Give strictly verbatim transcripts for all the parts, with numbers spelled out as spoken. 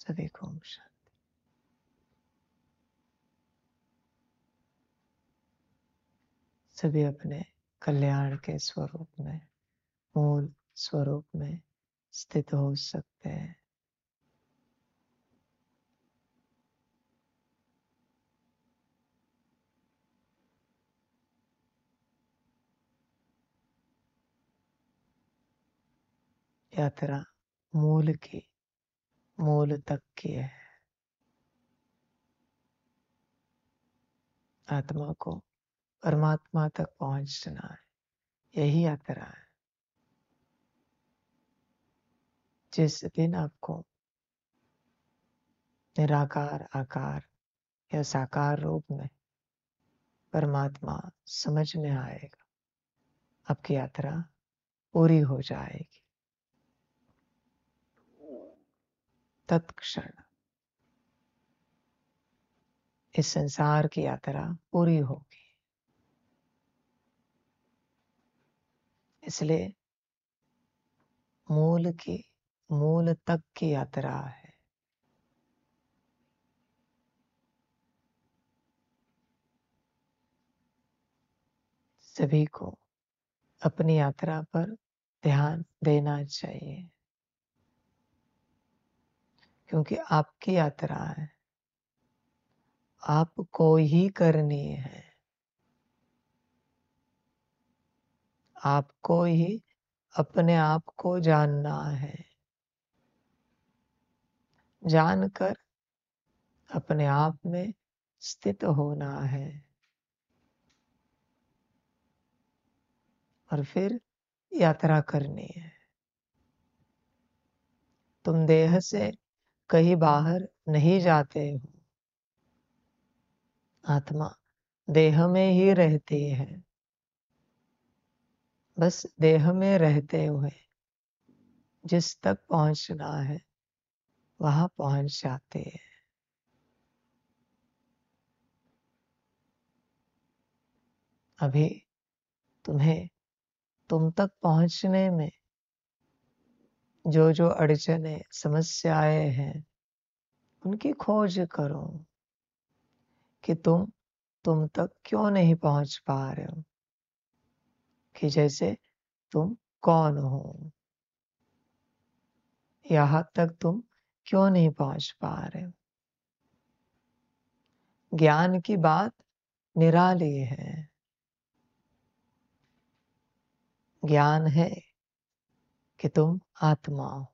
सभी को ओम शांति। सभी अपने कल्याण के स्वरूप में, मूल स्वरूप में स्थित हो सकते हैं। यात्रा मूल की, मूल तक की है। आत्मा को परमात्मा तक पहुंचना है, यही यात्रा है। जिस दिन आपको निराकार आकार या साकार रूप में परमात्मा समझ में आएगा, आपकी यात्रा पूरी हो जाएगी। तत्क्षण इस संसार की यात्रा पूरी होगी। इसलिए मूल की, मूल तक की यात्रा है। सभी को अपनी यात्रा पर ध्यान देना चाहिए, क्योंकि आपकी यात्रा है, आपको ही करनी है। आपको ही अपने आप को जानना है। जानकर अपने आप में स्थित होना है और फिर यात्रा करनी है। तुम देह से कहीं बाहर नहीं जाते हो। आत्मा देह में ही रहती है। बस देह में रहते हुए जिस तक पहुंचना है वहां पहुंच जाते हैं। अभी तुम्हें तुम तक पहुंचने में जो जो अड़चने, समस्याएं हैं, उनकी खोज करो कि तुम तुम तक क्यों नहीं पहुंच पा रहे हो। कि जैसे तुम कौन हो, यहाँ तक तुम क्यों नहीं पहुंच पा रहे हो। ज्ञान की बात निराली है। ज्ञान है कि तुम आत्मा हो,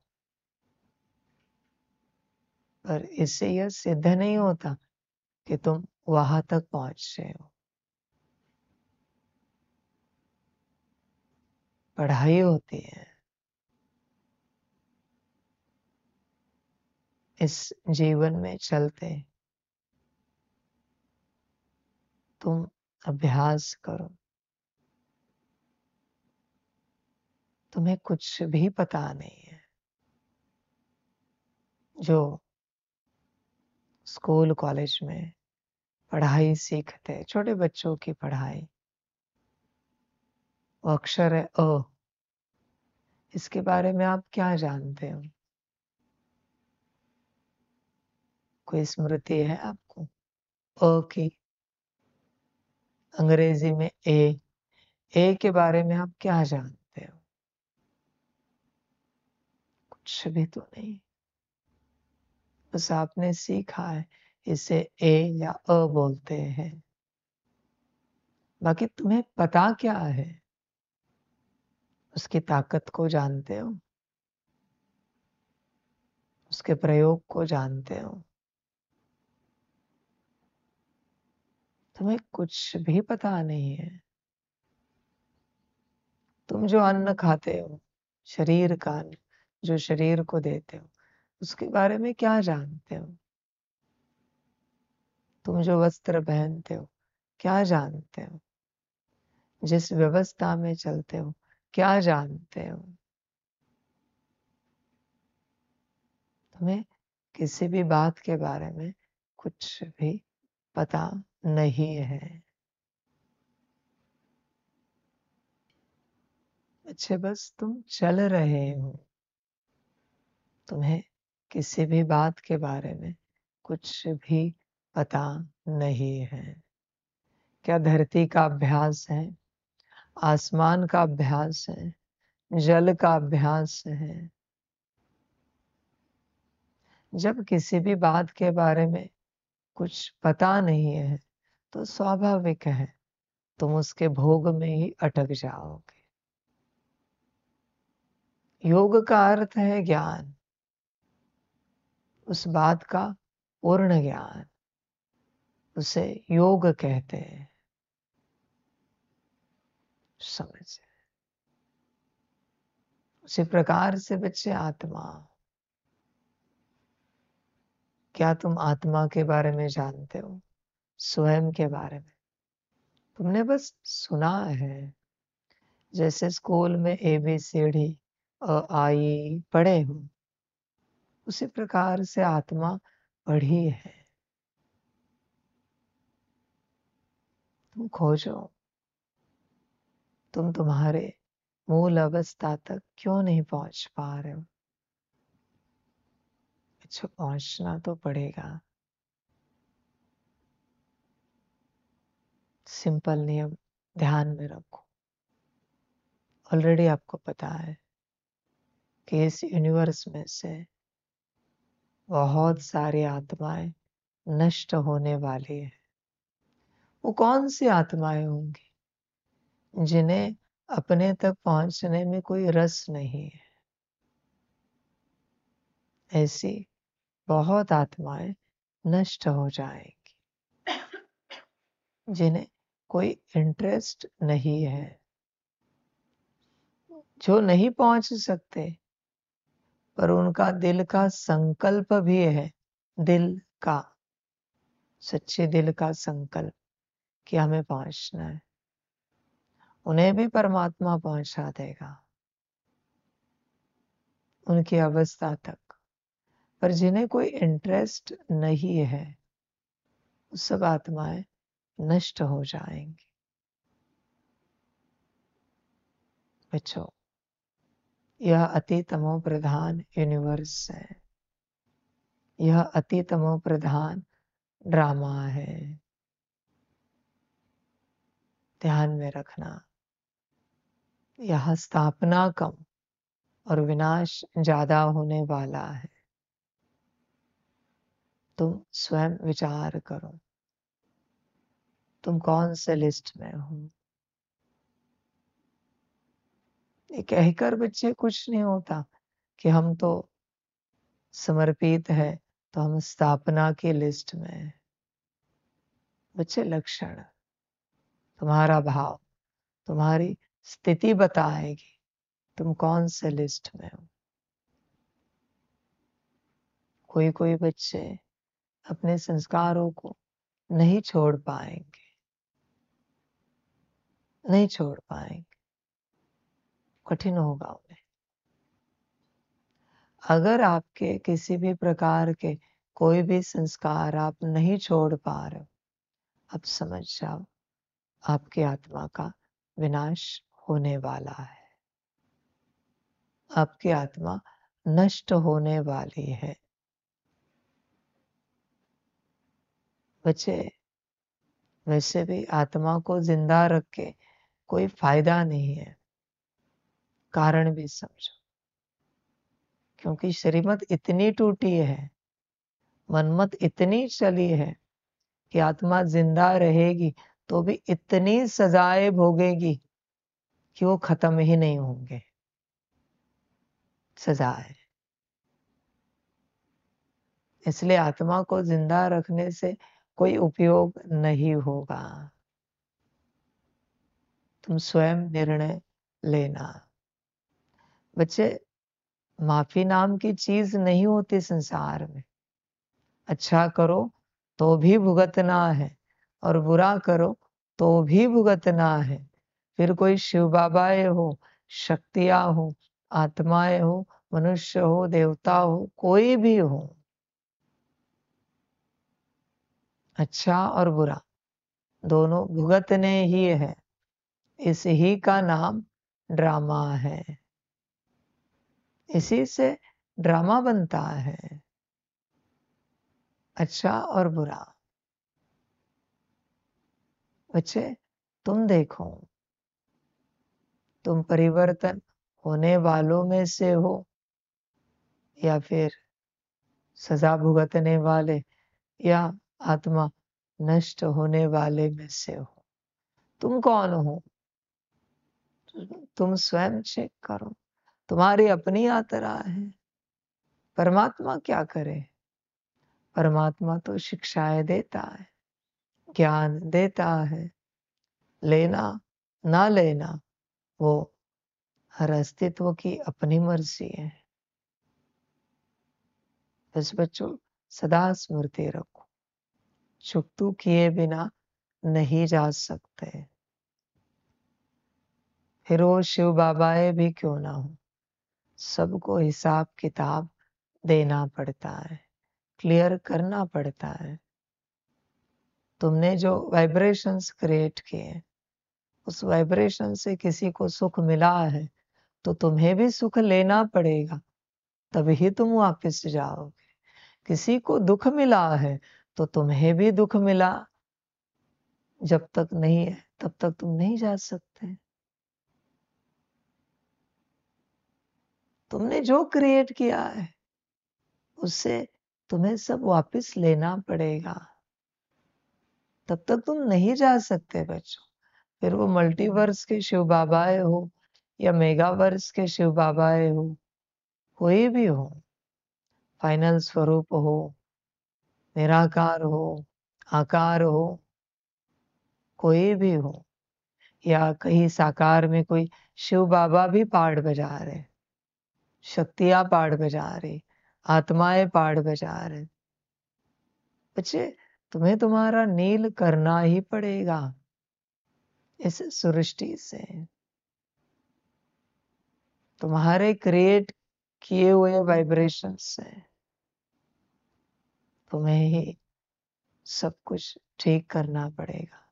पर इससे यह सिद्ध नहीं होता कि तुम वहां तक पहुंचे हो। पढ़ाई होती है। इस जीवन में चलते तुम अभ्यास करो। तुम्हें कुछ भी पता नहीं है। जो स्कूल कॉलेज में पढ़ाई सीखते, छोटे बच्चों की पढ़ाई, वो अक्षर है अ, इसके बारे में आप क्या जानते हो? कोई स्मृति है आपको अ की? अंग्रेजी में ए, ए के बारे में आप क्या जानते हो? कुछ भी तो नहीं। बस आपने सीखा है इसे ए या अ बोलते हैं। बाकी तुम्हें पता क्या है? उसकी ताकत को जानते हो? उसके प्रयोग को जानते हो? तुम्हें कुछ भी पता नहीं है। तुम जो अन्न खाते हो, शरीर का अन्न जो शरीर को देते हो, उसके बारे में क्या जानते हो? तुम जो वस्त्र पहनते हो, क्या जानते हो? जिस व्यवस्था में चलते हो, क्या जानते हो? तुम्हें किसी भी बात के बारे में कुछ भी पता नहीं है। अच्छे बस तुम चल रहे हो। तुम्हें किसी भी बात के बारे में कुछ भी पता नहीं है। क्या धरती का अभ्यास है, आसमान का अभ्यास है, जल का अभ्यास है। जब किसी भी बात के बारे में कुछ पता नहीं है तो स्वाभाविक है तुम उसके भोग में ही अटक जाओगे। योग का अर्थ है ज्ञान, उस बात का पूर्ण ज्ञान, उसे योग कहते हैं। समझ, उसी प्रकार से बच्चे आत्मा, क्या तुम आत्मा के बारे में जानते हो? स्वयं के बारे में तुमने बस सुना है, जैसे स्कूल में ए बी सी डी अ आई पढ़े हो, उसी प्रकार से आत्मा पढ़ी है। तुम खोजो, तुम तुम्हारे मूल अवस्था तक क्यों नहीं पहुंच पा रहे हो? अच्छा, पहुंचना तो पड़ेगा। सिंपल नियम ध्यान में रखो। ऑलरेडी आपको पता है कि इस यूनिवर्स में से बहुत सारी आत्माएं नष्ट होने वाली है। वो कौन सी आत्माएं होंगी जिन्हें अपने तक पहुंचने में कोई रस नहीं है? ऐसी बहुत आत्माएं नष्ट हो जाएंगी जिन्हें कोई इंटरेस्ट नहीं है, जो नहीं पहुंच सकते, पर उनका दिल का संकल्प भी है, दिल का, सच्चे दिल का संकल्प कि हमें पहुंचना है। उन्हें भी परमात्मा पहुंचा देगा उनकी अवस्था तक। पर जिन्हें कोई इंटरेस्ट नहीं है, वो सब आत्माएं नष्ट हो जाएंगी। बच्चों, यह अति तमो प्रधान यूनिवर्स है, यह अति तमो प्रधान ड्रामा है। ध्यान में रखना, यह स्थापना कम और विनाश ज्यादा होने वाला है। तुम स्वयं विचार करो, तुम कौन से लिस्ट में हो? ये कहकर बच्चे कुछ नहीं होता कि हम तो समर्पित है, तो हम स्थापना की लिस्ट में हैं। बच्चे, लक्षण, तुम्हारा भाव, तुम्हारी स्थिति बताएगी तुम कौन से लिस्ट में हो। कोई कोई बच्चे अपने संस्कारों को नहीं छोड़ पाएंगे, नहीं छोड़ पाएंगे, कठिन होगा उन्हें। अगर आपके किसी भी प्रकार के कोई भी संस्कार आप नहीं छोड़ पा रहे हो, अब समझ जाओ आपकी आत्मा का विनाश होने वाला है, आपकी आत्मा नष्ट होने वाली है। बच्चे, वैसे भी आत्मा को जिंदा रख के कोई फायदा नहीं है। कारण भी समझो, क्योंकि श्रीमत इतनी टूटी है, मनमत इतनी चली है कि आत्मा जिंदा रहेगी तो भी इतनी सजाएं भोगेगी कि वो खत्म ही नहीं होंगे सजाएं। इसलिए आत्मा को जिंदा रखने से कोई उपयोग नहीं होगा। तुम स्वयं निर्णय लेना। बच्चे, माफी नाम की चीज नहीं होती संसार में। अच्छा करो तो भी भुगतना है और बुरा करो तो भी भुगतना है। फिर कोई शिव बाबाएं हो, शक्तियां हो, आत्माएं हो, मनुष्य हो, देवता हो, कोई भी हो, अच्छा और बुरा दोनों भुगतने ही है। इस ही का नाम ड्रामा है। इसी से ड्रामा बनता है, अच्छा और बुरा। बच्चे तुम देखो, तुम परिवर्तन होने वालों में से हो या फिर सजा भुगतने वाले या आत्मा नष्ट होने वाले में से हो। तुम कौन हो? तुम स्वयं चेक करो। तुम्हारी अपनी यात्रा है। परमात्मा क्या करे? परमात्मा तो शिक्षाएं देता है, ज्ञान देता है। लेना ना लेना वो हर अस्तित्व की अपनी मर्जी है। बस बच्चों सदा स्मृति रखो, चुकतू किए बिना नहीं जा सकते। फिर वो शिव बाबाए भी क्यों ना हो, सबको हिसाब किताब देना पड़ता है, क्लियर करना पड़ता है। तुमने जो वाइब्रेशंस क्रिएट किए, उस वाइब्रेशन से किसी को सुख मिला है तो तुम्हें भी सुख लेना पड़ेगा, तभी तुम वापस जाओगे। किसी को दुख मिला है तो तुम्हें भी दुख मिला, जब तक नहीं है तब तक तुम नहीं जा सकते। तुमने जो क्रिएट किया है उससे तुम्हें सब वापस लेना पड़ेगा, तब तक तुम नहीं जा सकते बच्चों। फिर वो मल्टीवर्स के शिव बाबाए हो या मेगावर्स के शिव बाबाए हो, कोई भी हो, फाइनल स्वरूप हो, निराकार हो, आकार हो, कोई भी हो, या कहीं साकार में कोई शिव बाबा भी पाठ बजा रहे, शक्तियां पाठ बजा रही, आत्माएं पाठ बजा रहे। बच्चे तुम्हें तुम्हारा नील करना ही पड़ेगा इस सृष्टि से। तुम्हारे क्रिएट किए हुए वाइब्रेशन से तुम्हें ही सब कुछ ठीक करना पड़ेगा।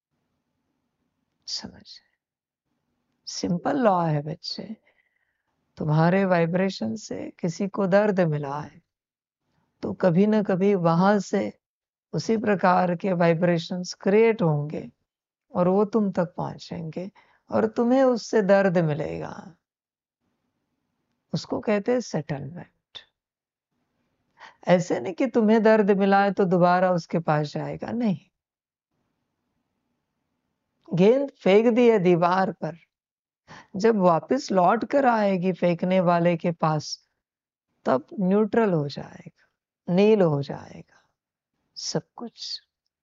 समझ, सिंपल लॉ है बच्चे। तुम्हारे वाइब्रेशन से किसी को दर्द मिला है तो कभी ना कभी वहां से उसी प्रकार के वाइब्रेशंस क्रिएट होंगे और वो तुम तक पहुंचेंगे और तुम्हें उससे दर्द मिलेगा। उसको कहते हैं सेटलमेंट। ऐसे नहीं कि तुम्हें दर्द मिला है तो दोबारा उसके पास जाएगा, नहीं। गेंद फेंक दी है दीवार पर, जब वापस लौट कर आएगी फेंकने वाले के पास तब न्यूट्रल हो जाएगा, नील हो जाएगा सब कुछ।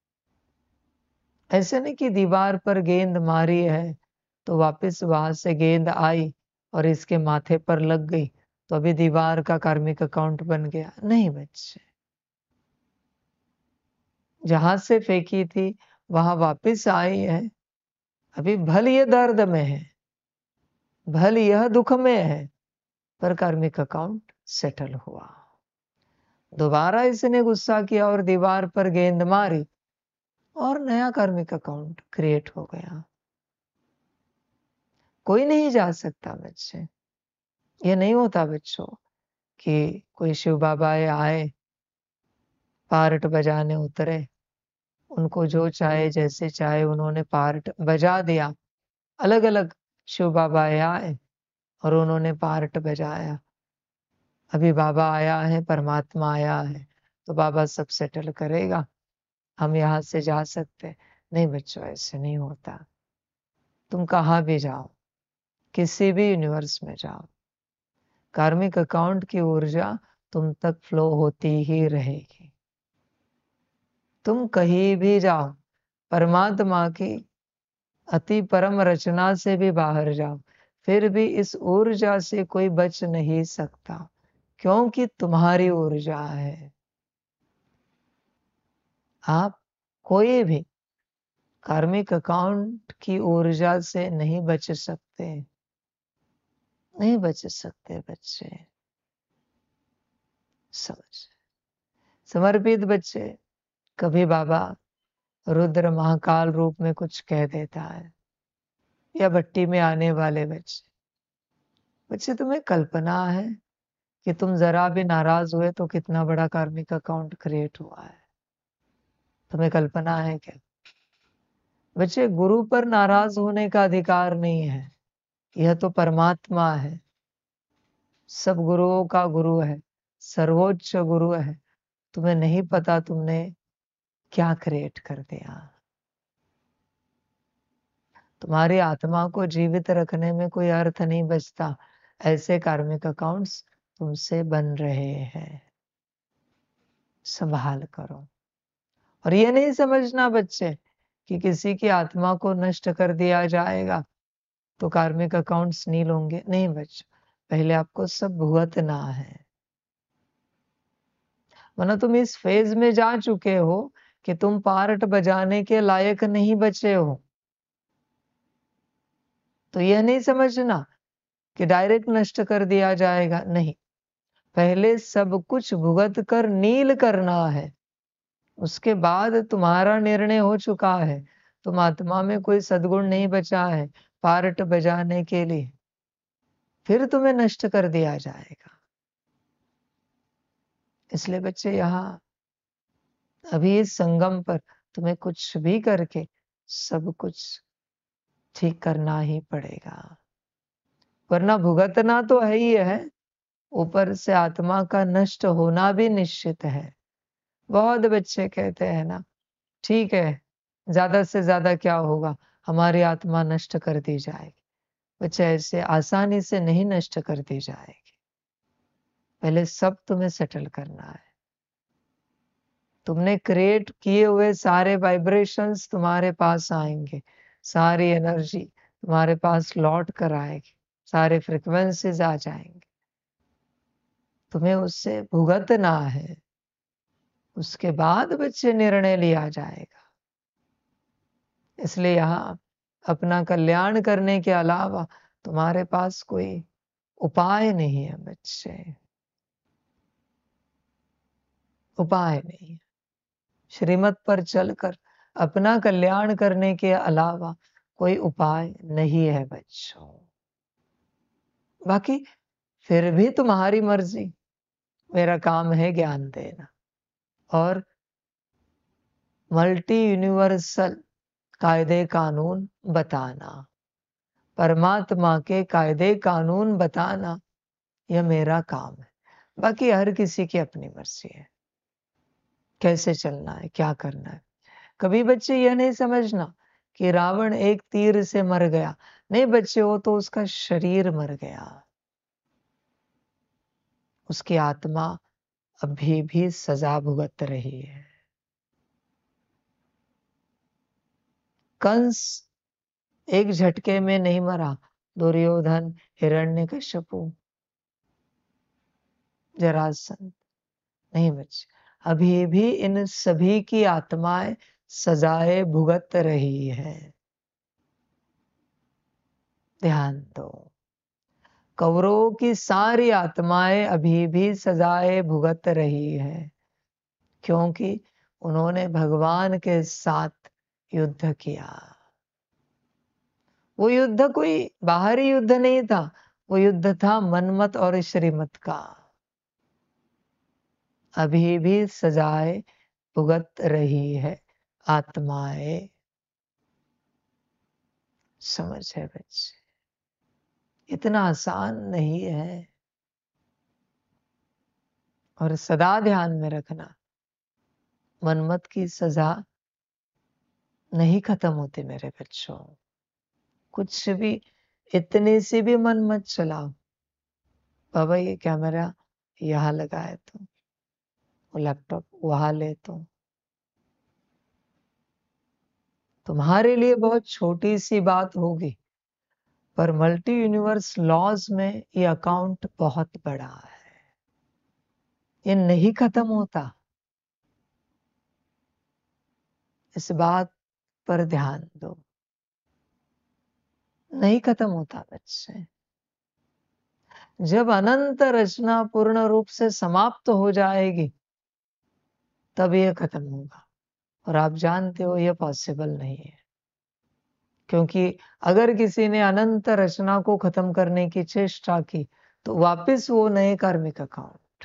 ऐसे नहीं कि दीवार पर गेंद मारी है तो वापस वहां से गेंद आई और इसके माथे पर लग गई तो अभी दीवार का कार्मिक अकाउंट बन गया, नहीं बच्चे। जहां से फेंकी थी वहां वापस आई है, अभी भल ये दर्द में है, भल यह दुख में है, पर कार्मिक अकाउंट सेटल हुआ। दोबारा इसने गुस्सा किया और दीवार पर गेंद मारी और नया कार्मिक अकाउंट क्रिएट हो गया। कोई नहीं जा सकता बच्चे। ये नहीं होता बच्चों कि कोई शिव बाबा आए, पार्ट बजाने उतरे, उनको जो चाहे जैसे चाहे उन्होंने पार्ट बजा दिया। अलग अलग शिव बाबा आए और उन्होंने पार्ट बजाया। अभी बाबा आया है, परमात्मा आया है तो बाबा सब सेटल करेगा, हम यहाँ से जा सकते। नहीं बच्चों, ऐसे नहीं होता। तुम कहाँ भी जाओ, किसी भी यूनिवर्स में जाओ, कार्मिक अकाउंट की ऊर्जा तुम तक फ्लो होती ही रहेगी। तुम कहीं भी जाओ, परमात्मा की अति परम रचना से भी बाहर जाओ, फिर भी इस ऊर्जा से कोई बच नहीं सकता, क्योंकि तुम्हारी ऊर्जा है। आप कोई भी कार्मिक अकाउंट की ऊर्जा से नहीं बच सकते, नहीं बच सकते बच्चे। समझ, समर्पित बच्चे। कभी बाबा रुद्र महाकाल रूप में कुछ कह देता है, या भट्टी में आने वाले बच्चे, बच्चे तुम्हें कल्पना है कि तुम जरा भी नाराज हुए तो कितना बड़ा कार्मिक अकाउंट क्रिएट हुआ है। तुम्हें कल्पना है क्या? बच्चे, गुरु पर नाराज होने का अधिकार नहीं है। यह तो परमात्मा है, सब गुरुओं का गुरु है, सर्वोच्च गुरु है। तुम्हें नहीं पता तुमने क्या क्रिएट कर दिया। तुम्हारी आत्मा को जीवित रखने में कोई अर्थ नहीं बचता। ऐसे कार्मिक अकाउंट्स तुमसे बन रहे हैं, संभाल करो। और ये नहीं समझना बच्चे कि किसी की आत्मा को नष्ट कर दिया जाएगा तो कार्मिक अकाउंट्स नील होंगे। नहीं बच्चों, पहले आपको सब भुगतना है, वरना तुम इस फेज में जा चुके हो कि तुम पार्ट बजाने के लायक नहीं बचे हो। तो यह नहीं समझना कि डायरेक्ट नष्ट कर दिया जाएगा, नहीं। पहले सब कुछ भुगत कर नील करना है, उसके बाद तुम्हारा निर्णय हो चुका है। तुम आत्मा में कोई सद्गुण नहीं बचा है पार्ट बजाने के लिए, फिर तुम्हें नष्ट कर दिया जाएगा। इसलिए बच्चे, यहाँ अभी इस संगम पर तुम्हें कुछ भी करके सब कुछ ठीक करना ही पड़ेगा, वरना भुगतना तो है ही है, ऊपर से आत्मा का नष्ट होना भी निश्चित है। बहुत बच्चे कहते हैं ना, ठीक है, ज्यादा से ज्यादा क्या होगा, हमारी आत्मा नष्ट कर दी जाएगी। बच्चे, ऐसे आसानी से नहीं नष्ट कर दी जाएगी। पहले सब तुम्हें सेटल करना है। तुमने क्रिएट किए हुए सारे वाइब्रेशंस तुम्हारे पास आएंगे, सारी एनर्जी तुम्हारे पास लौट कर आएगी, सारे फ्रिक्वेंसीज आ जाएंगे। तुम्हें उससे भुगतना है, उसके बाद बच्चे निर्णय लिया जाएगा। इसलिए यहाँ अपना कल्याण करने के अलावा तुम्हारे पास कोई उपाय नहीं है बच्चे, उपाय नहीं है। श्रीमत पर चलकर अपना कल्याण करने के अलावा कोई उपाय नहीं है बच्चों। बाकी फिर भी तुम्हारी मर्जी, मेरा काम है ज्ञान देना और मल्टी यूनिवर्सल कायदे कानून बताना, परमात्मा के कायदे कानून बताना, यह मेरा काम है। बाकी हर किसी की अपनी मर्जी है, कैसे चलना है, क्या करना है। कभी बच्चे यह नहीं समझना कि रावण एक तीर से मर गया। नहीं बच्चे, वो तो उसका शरीर मर गया, उसकी आत्मा अभी भी सजा भुगत रही है। कंस एक झटके में नहीं मरा, दुर्योधन, हिरण्यकश्यपु, जरासंध, नहीं बच्चे, अभी भी इन सभी की आत्माएं सजाएं भुगत रही है। ध्यान दो, कौरवों की सारी आत्माएं अभी भी सजाएं भुगत रही है, क्योंकि उन्होंने भगवान के साथ युद्ध किया। वो युद्ध कोई बाहरी युद्ध नहीं था, वो युद्ध था मनमत और श्रीमत का। अभी भी सजाएं भुगत रही है आत्माएं। समझ है बच्चे, इतना आसान नहीं है। और सदा ध्यान में रखना, मनमत की सजा नहीं खत्म होती मेरे बच्चों। कुछ भी, इतनी सी भी मन मत चलाओ, बाबा ये कैमरा यहाँ लगाए तो, वो लैपटॉप वहां ले तो, तुम्हारे लिए बहुत छोटी सी बात होगी, पर मल्टी यूनिवर्स लॉज में ये अकाउंट बहुत बड़ा है, ये नहीं खत्म होता। इस बात पर ध्यान दो, नहीं खत्म होता बच्चे। जब अनंत रचना पूर्ण रूप से समाप्त हो जाएगी तब यह खत्म होगा, और आप जानते हो यह पॉसिबल नहीं है। क्योंकि अगर किसी ने अनंत रचना को खत्म करने की चेष्टा की तो वापस वो नए कार्मिक अकाउंट।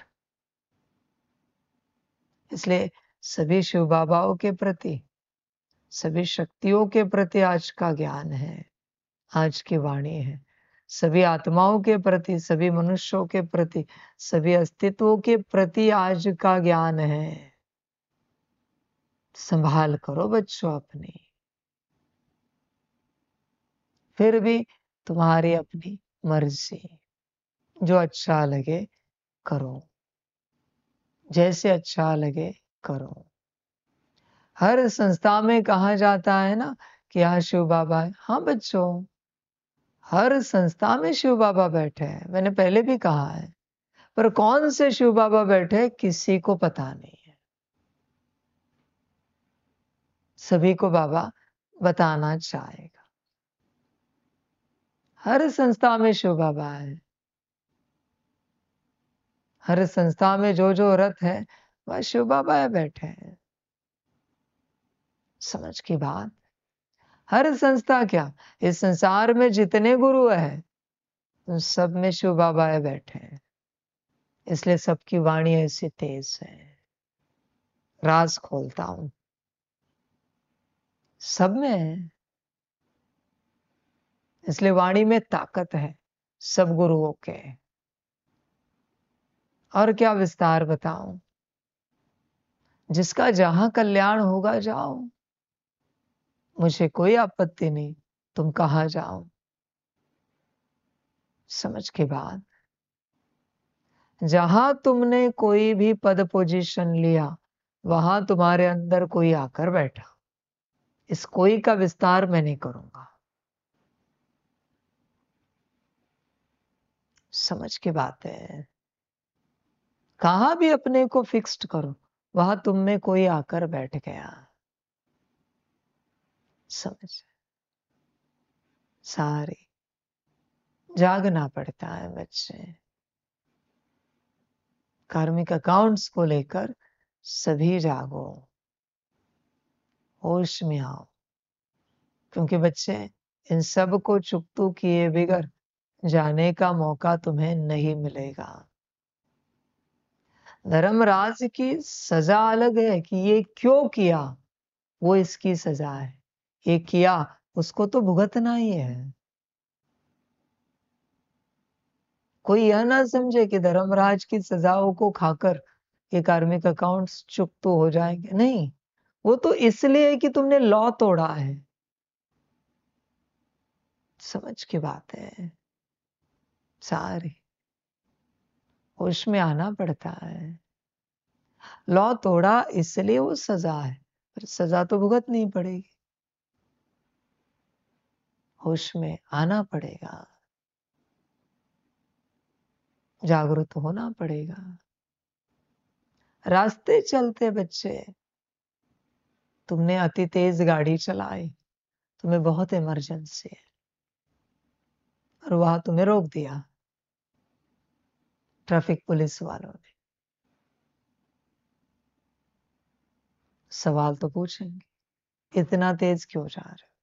इसलिए सभी शिव बाबाओं के प्रति, सभी शक्तियों के प्रति आज का ज्ञान है, आज की वाणी है। सभी आत्माओं के प्रति, सभी मनुष्यों के प्रति, सभी अस्तित्वों के प्रति आज का ज्ञान है। संभाल करो बच्चों अपनी। फिर भी तुम्हारी अपनी मर्जी, जो अच्छा लगे करो, जैसे अच्छा लगे करो। हर संस्था में कहा जाता है ना कि यहाँ शिव बाबा है। हाँ बच्चों, हर संस्था में शिव बाबा बैठे हैं, मैंने पहले भी कहा है। पर कौन से शिव बाबा बैठे किसी को पता नहीं है। सभी को बाबा बताना चाहेगा। हर संस्था में शिव बाबा है। हर संस्था में जो जो रथ है वह शिव बाबा बैठे हैं। समझ की बात। हर संस्था क्या, इस संसार में जितने गुरु हैं उन सब में शिव बाबा बैठे हैं। इसलिए सबकी वाणी ऐसी तेज है। राज खोलता हूं, सब में है। इसलिए वाणी में ताकत है सब गुरुओं के। और क्या विस्तार बताऊं। जिसका जहां कल्याण होगा जाओ, मुझे कोई आपत्ति नहीं, तुम कहां जाओ। समझ के बाद, जहां तुमने कोई भी पद पोजीशन लिया वहां तुम्हारे अंदर कोई आकर बैठा। इस कोई का विस्तार मैं नहीं करूंगा। समझ की बात है। कहां भी अपने को फिक्स्ड करो, वहां तुम में कोई आकर बैठ गया। समझ, सारे जागना पड़ता है बच्चे। कार्मिक अकाउंट्स को लेकर सभी जागो, होश में आओ। क्योंकि बच्चे, इन सब को चुकतू किए बिगर जाने का मौका तुम्हें नहीं मिलेगा। धर्मराज की सजा अलग है कि ये क्यों किया, वो इसकी सजा है। ये किया उसको तो भुगतना ही है। कोई यह ना समझे कि धर्मराज की सजाओं को खाकर ये कार्मिक अकाउंट्स चुप तो हो जाएंगे। नहीं, वो तो इसलिए कि तुमने लॉ तोड़ा है। समझ की बात है। सारी होश में आना पड़ता है। लॉ तोड़ा इसलिए वो सजा है, पर सजा तो भुगतनी पड़ेगी। होश में आना पड़ेगा, जागरूक होना पड़ेगा। रास्ते चलते बच्चे, तुमने अति तेज गाड़ी चलाई, तुम्हें बहुत इमरजेंसी है और वहां तुम्हें रोक दिया ट्रैफिक पुलिस वालों ने। सवाल तो पूछेंगे, इतना तेज क्यों जा रहे हो।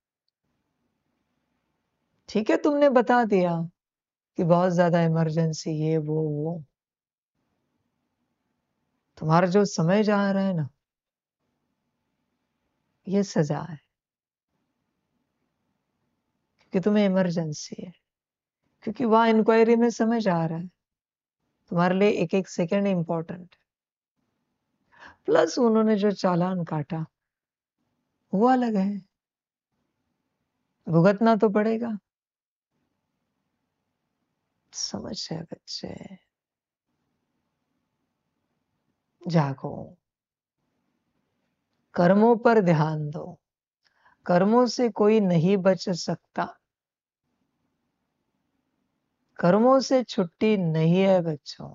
ठीक है, तुमने बता दिया कि बहुत ज्यादा इमरजेंसी, ये वो वो तुम्हारा जो समय जा रहा है ना, ये सजा है। क्योंकि तुम्हें इमरजेंसी है, क्योंकि वहां इंक्वायरी में समय जा रहा है। तुम्हारे लिए एक एक सेकंड इंपॉर्टेंट। प्लस उन्होंने जो चालान काटा वो अलग है, भुगतना तो पड़ेगा। समझ है बच्चे, जागो, कर्मों पर ध्यान दो। कर्मों से कोई नहीं बच सकता, कर्मों से छुट्टी नहीं है बच्चों।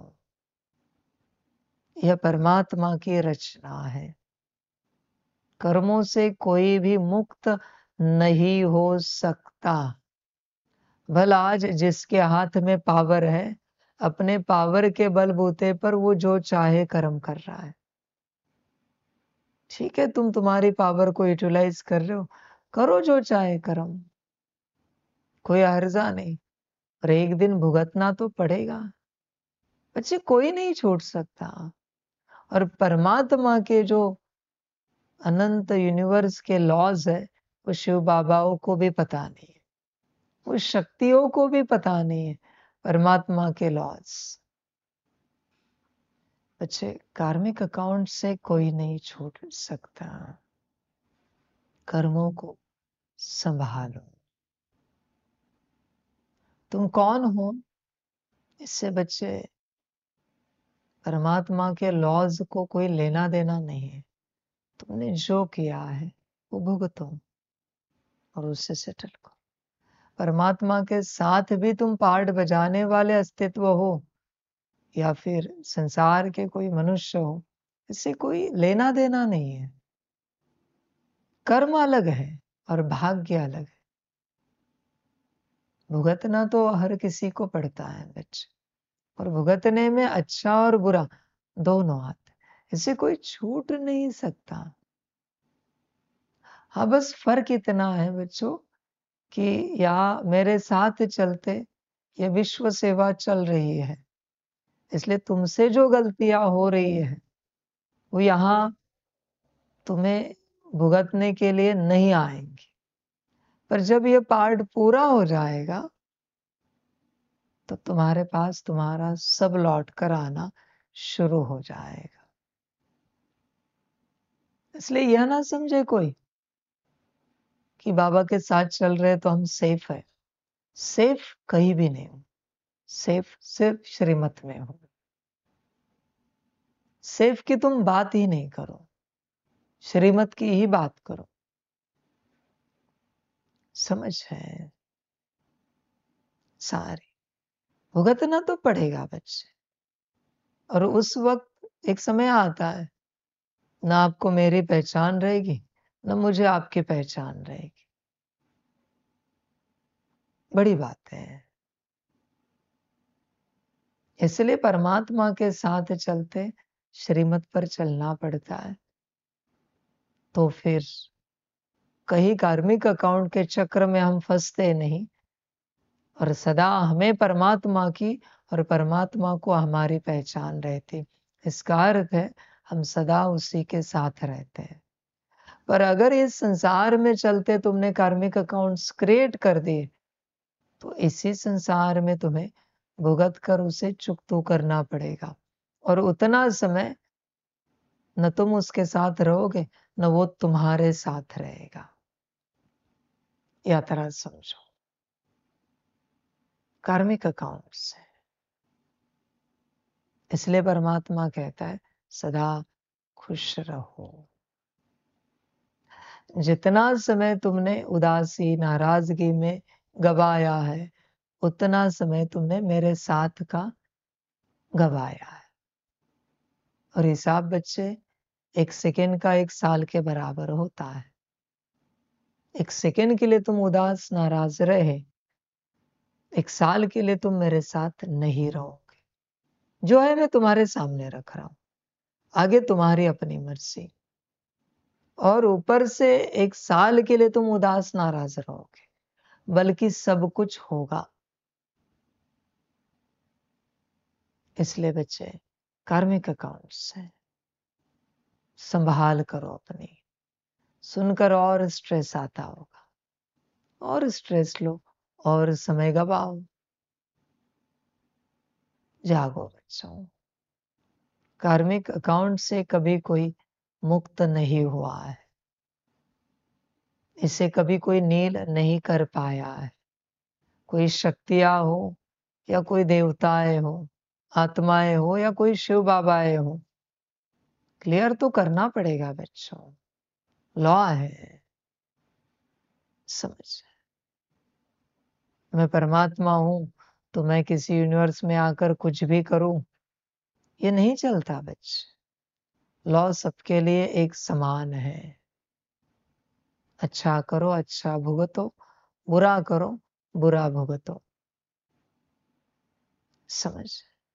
यह परमात्मा की रचना है। कर्मों से कोई भी मुक्त नहीं हो सकता। भला आज जिसके हाथ में पावर है, अपने पावर के बलबूते पर वो जो चाहे कर्म कर रहा है। ठीक है, तुम तुम्हारी पावर को यूटिलाइज कर रहे हो, करो जो चाहे कर्म, कोई हर्जा नहीं। और एक दिन भुगतना तो पड़ेगा। बच्चे कोई नहीं छोड़ सकता। और परमात्मा के जो अनंत यूनिवर्स के लॉज है, वो शिव बाबाओं को भी पता नहीं है, वो शक्तियों को भी पता नहीं है परमात्मा के लॉज। बच्चे कार्मिक अकाउंट से कोई नहीं छोड़ सकता। कर्मों को संभालो। तुम कौन हो, इससे बच्चे परमात्मा के लॉज को कोई लेना देना नहीं है। तुमने जो किया है वो भुगतो और उससे सेटल करो। परमात्मा के साथ भी तुम पार्ट बजाने वाले अस्तित्व हो या फिर संसार के कोई मनुष्य हो, इससे कोई लेना देना नहीं है। कर्म अलग है और भाग्य अलग है। भुगतना तो हर किसी को पड़ता है बच्चे, और भुगतने में अच्छा और बुरा दोनों आते हैं, इससे कोई छूट नहीं सकता। हाँ, बस फर्क इतना है बच्चों कि यहाँ मेरे साथ चलते ये विश्व सेवा चल रही है, इसलिए तुमसे जो गलतियां हो रही है वो यहाँ तुम्हें भुगतने के लिए नहीं आएंगी। पर जब ये पार्ट पूरा हो जाएगा तो तुम्हारे पास तुम्हारा सब लौट कर आना शुरू हो जाएगा। इसलिए यह ना समझे कोई कि बाबा के साथ चल रहे तो हम सेफ है। सेफ कहीं भी नहीं हो, सेफ सिर्फ श्रीमत में हो। सेफ की तुम बात ही नहीं करो, श्रीमत की ही बात करो। समझ है सारी। भुगतना तो पड़ेगा बच्चे, और उस वक्त एक समय आता है ना आपको मेरी पहचान रहेगी ना मुझे आपकी पहचान रहेगी। बड़ी बात है। इसलिए परमात्मा के साथ चलते श्रीमत पर चलना पड़ता है। तो फिर कहीं कार्मिक अकाउंट के चक्र में हम फंसते नहीं, और सदा हमें परमात्मा की और परमात्मा को हमारी पहचान रहती। इसका अर्थ है हम सदा उसी के साथ रहते हैं। पर अगर इस संसार में चलते तुमने कार्मिक अकाउंट्स क्रिएट कर दिए, तो इसी संसार में तुम्हें भुगत कर उसे चुकतू करना पड़ेगा। और उतना समय न तुम उसके साथ रहोगे न वो तुम्हारे साथ रहेगा। यात्रा समझो, कार्मिक अकाउंट्स है। इसलिए परमात्मा कहता है सदा खुश रहो। जितना समय तुमने उदासी नाराजगी में गवाया है, उतना समय तुमने मेरे साथ का गवाया है। और हिसाब बच्चे एक सेकेंड का एक साल के बराबर होता है। एक सेकेंड के लिए तुम उदास नाराज रहे, एक साल के लिए तुम मेरे साथ नहीं रहोगे। जो है मैं तुम्हारे सामने रख रहा हूं, आगे तुम्हारी अपनी मर्जी। और ऊपर से एक साल के लिए तुम उदास नाराज रहोगे, बल्कि सब कुछ होगा। इसलिए बच्चे कार्मिक अकाउंट्स है, संभाल करो अपनी। सुनकर और स्ट्रेस आता होगा, और स्ट्रेस लो और समय गवाओ। जागो बच्चों, कार्मिक अकाउंट से कभी कोई मुक्त नहीं हुआ है, इसे कभी कोई नील नहीं कर पाया है। कोई शक्तियां हो या कोई देवताएं हो, आत्माएं हो या कोई शिव बाबाएं हो, क्लियर तो करना पड़ेगा बच्चों। लॉ है। समझ, मैं परमात्मा हूं तो मैं किसी यूनिवर्स में आकर कुछ भी करूं, ये नहीं चलता बच्चे। लॉ सबके लिए एक समान है। अच्छा करो अच्छा भुगतो, बुरा करो बुरा भुगतो। समझ,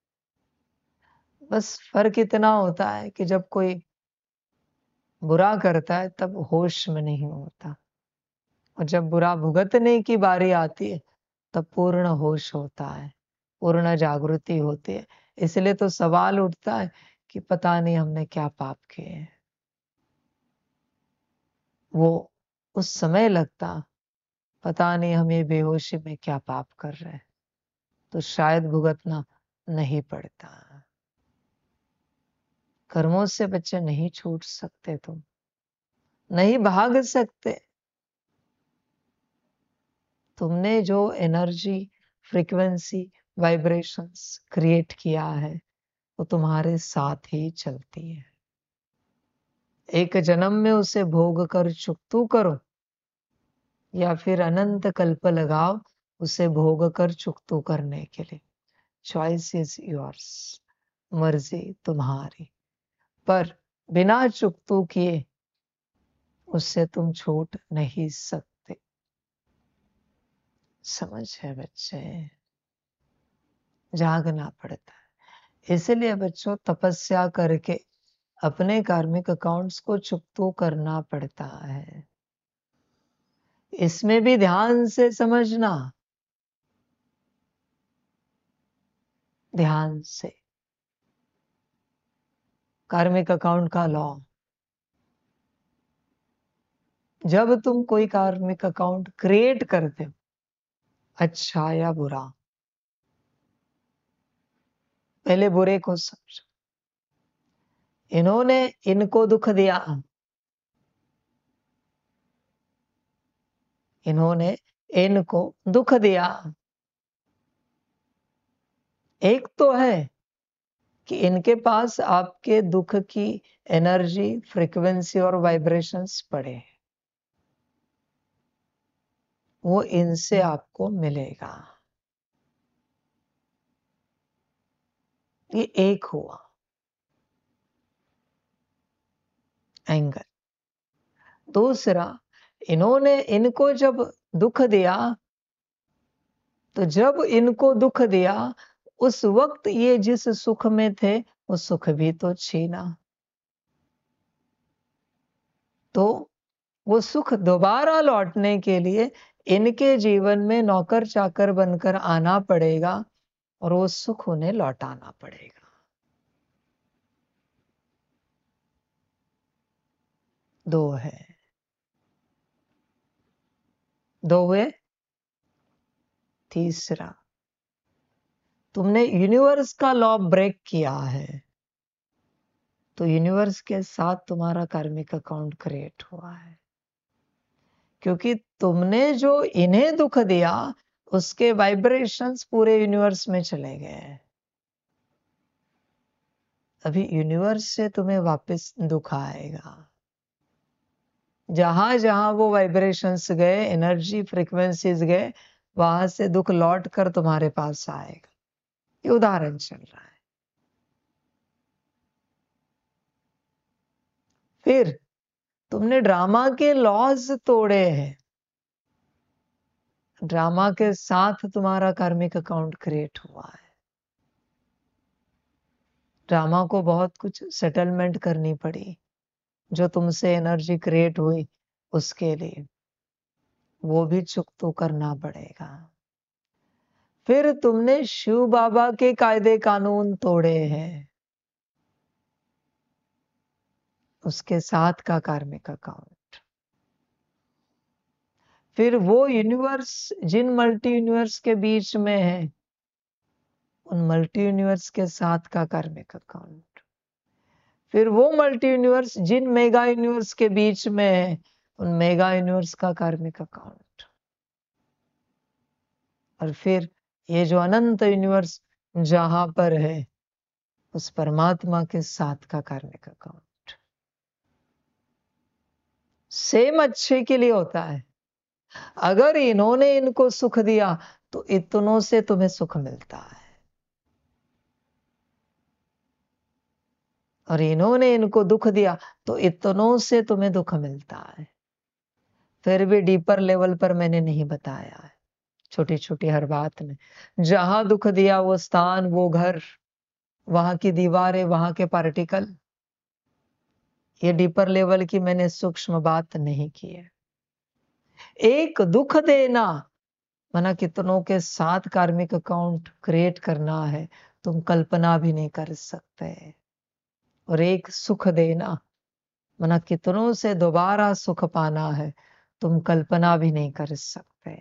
बस फर्क इतना होता है कि जब कोई बुरा करता है तब होश में नहीं होता, और जब बुरा भुगतने की बारी आती है तब पूर्ण होश होता है, पूर्ण जागृति होती है। इसलिए तो सवाल उठता है कि पता नहीं हमने क्या पाप किए हैं। वो उस समय लगता, पता नहीं हम ये बेहोशी में क्या पाप कर रहे हैं, तो शायद भुगतना नहीं पड़ता। कर्मों से बच्चे नहीं छूट सकते, तुम नहीं भाग सकते। तुमने जो एनर्जी, फ्रीक्वेंसी, वाइब्रेशंस क्रिएट किया है वो तुम्हारे साथ ही चलती है। एक जन्म में उसे भोग कर चुकतू करो या फिर अनंत कल्प लगाओ उसे भोग कर चुकतू करने के लिए। चॉइस इज योर्स, मर्जी तुम्हारी। पर बिना चुकतू किए उससे तुम छूट नहीं सकते। समझ है बच्चे? जागना पड़ता है। इसलिए बच्चों तपस्या करके अपने कार्मिक अकाउंट्स को चुकतू करना पड़ता है। इसमें भी ध्यान से समझना, ध्यान से। कार्मिक अकाउंट का लॉ, जब तुम कोई कार्मिक अकाउंट क्रिएट करते हो, अच्छा या बुरा, पहले बुरे को समझो। इन्होंने इनको दुख दिया, इन्होंने इनको दुख दिया। एक तो है कि इनके पास आपके दुख की एनर्जी, फ्रीक्वेंसी और वाइब्रेशंस पड़े, वो इनसे आपको मिलेगा। ये एक हुआ एंगल। दूसरा, इन्होंने इनको जब दुख दिया, तो जब इनको दुख दिया उस वक्त ये जिस सुख में थे वो सुख भी तो छीना, तो वो सुख दोबारा लौटने के लिए इनके जीवन में नौकर चाकर बनकर आना पड़ेगा और वो सुख उन्हें लौटाना पड़ेगा। दो है, दो हुए। तीसरा, तुमने यूनिवर्स का लॉ ब्रेक किया है, तो यूनिवर्स के साथ तुम्हारा कार्मिक अकाउंट क्रिएट हुआ है। क्योंकि तुमने जो इन्हें दुख दिया उसके वाइब्रेशंस पूरे यूनिवर्स में चले गए। अभी यूनिवर्स से तुम्हें वापस दुख आएगा। जहां जहां वो वाइब्रेशंस गए, एनर्जी फ्रीक्वेंसीज गए, वहां से दुख लौट कर तुम्हारे पास आएगा। ये उदाहरण चल रहा है। फिर तुमने ड्रामा के लॉज तोड़े हैं, ड्रामा के साथ तुम्हारा कार्मिक अकाउंट क्रिएट हुआ है। ड्रामा को बहुत कुछ सेटलमेंट करनी पड़ी, जो तुमसे एनर्जी क्रिएट हुई उसके लिए, वो भी चुकतो करना पड़ेगा। फिर तुमने शिव बाबा के कायदे कानून तोड़े हैं, उसके साथ का कार्मिक अकाउंट। फिर वो यूनिवर्स जिन मल्टी यूनिवर्स के बीच में है, उन मल्टी यूनिवर्स के साथ का कार्मिक अकाउंट। फिर वो मल्टी यूनिवर्स जिन मेगा यूनिवर्स के बीच में है, उन मेगा यूनिवर्स का कार्मिक अकाउंट। और फिर ये जो अनंत यूनिवर्स जहां पर है, उस परमात्मा के साथ का कार्मिक अकाउंट। सेम अच्छे के लिए होता है। अगर इन्होंने इनको सुख दिया तो इतनों से तुम्हें सुख मिलता है, और इन्होंने इनको दुख दिया तो इतनों से तुम्हें दुख मिलता है। फिर भी डीपर लेवल पर मैंने नहीं बताया है, छोटी छोटी हर बात में। जहां दुख दिया वो स्थान, वो घर, वहां की दीवारें, वहां के पार्टिकल, ये डीपर लेवल की मैंने सूक्ष्म बात नहीं की है। एक दुख देना मना कितनों के साथ कार्मिक अकाउंट क्रिएट करना है, तुम कल्पना भी नहीं कर सकते। और एक सुख देना, मना कितनों से दोबारा सुख पाना है, तुम कल्पना भी नहीं कर सकते।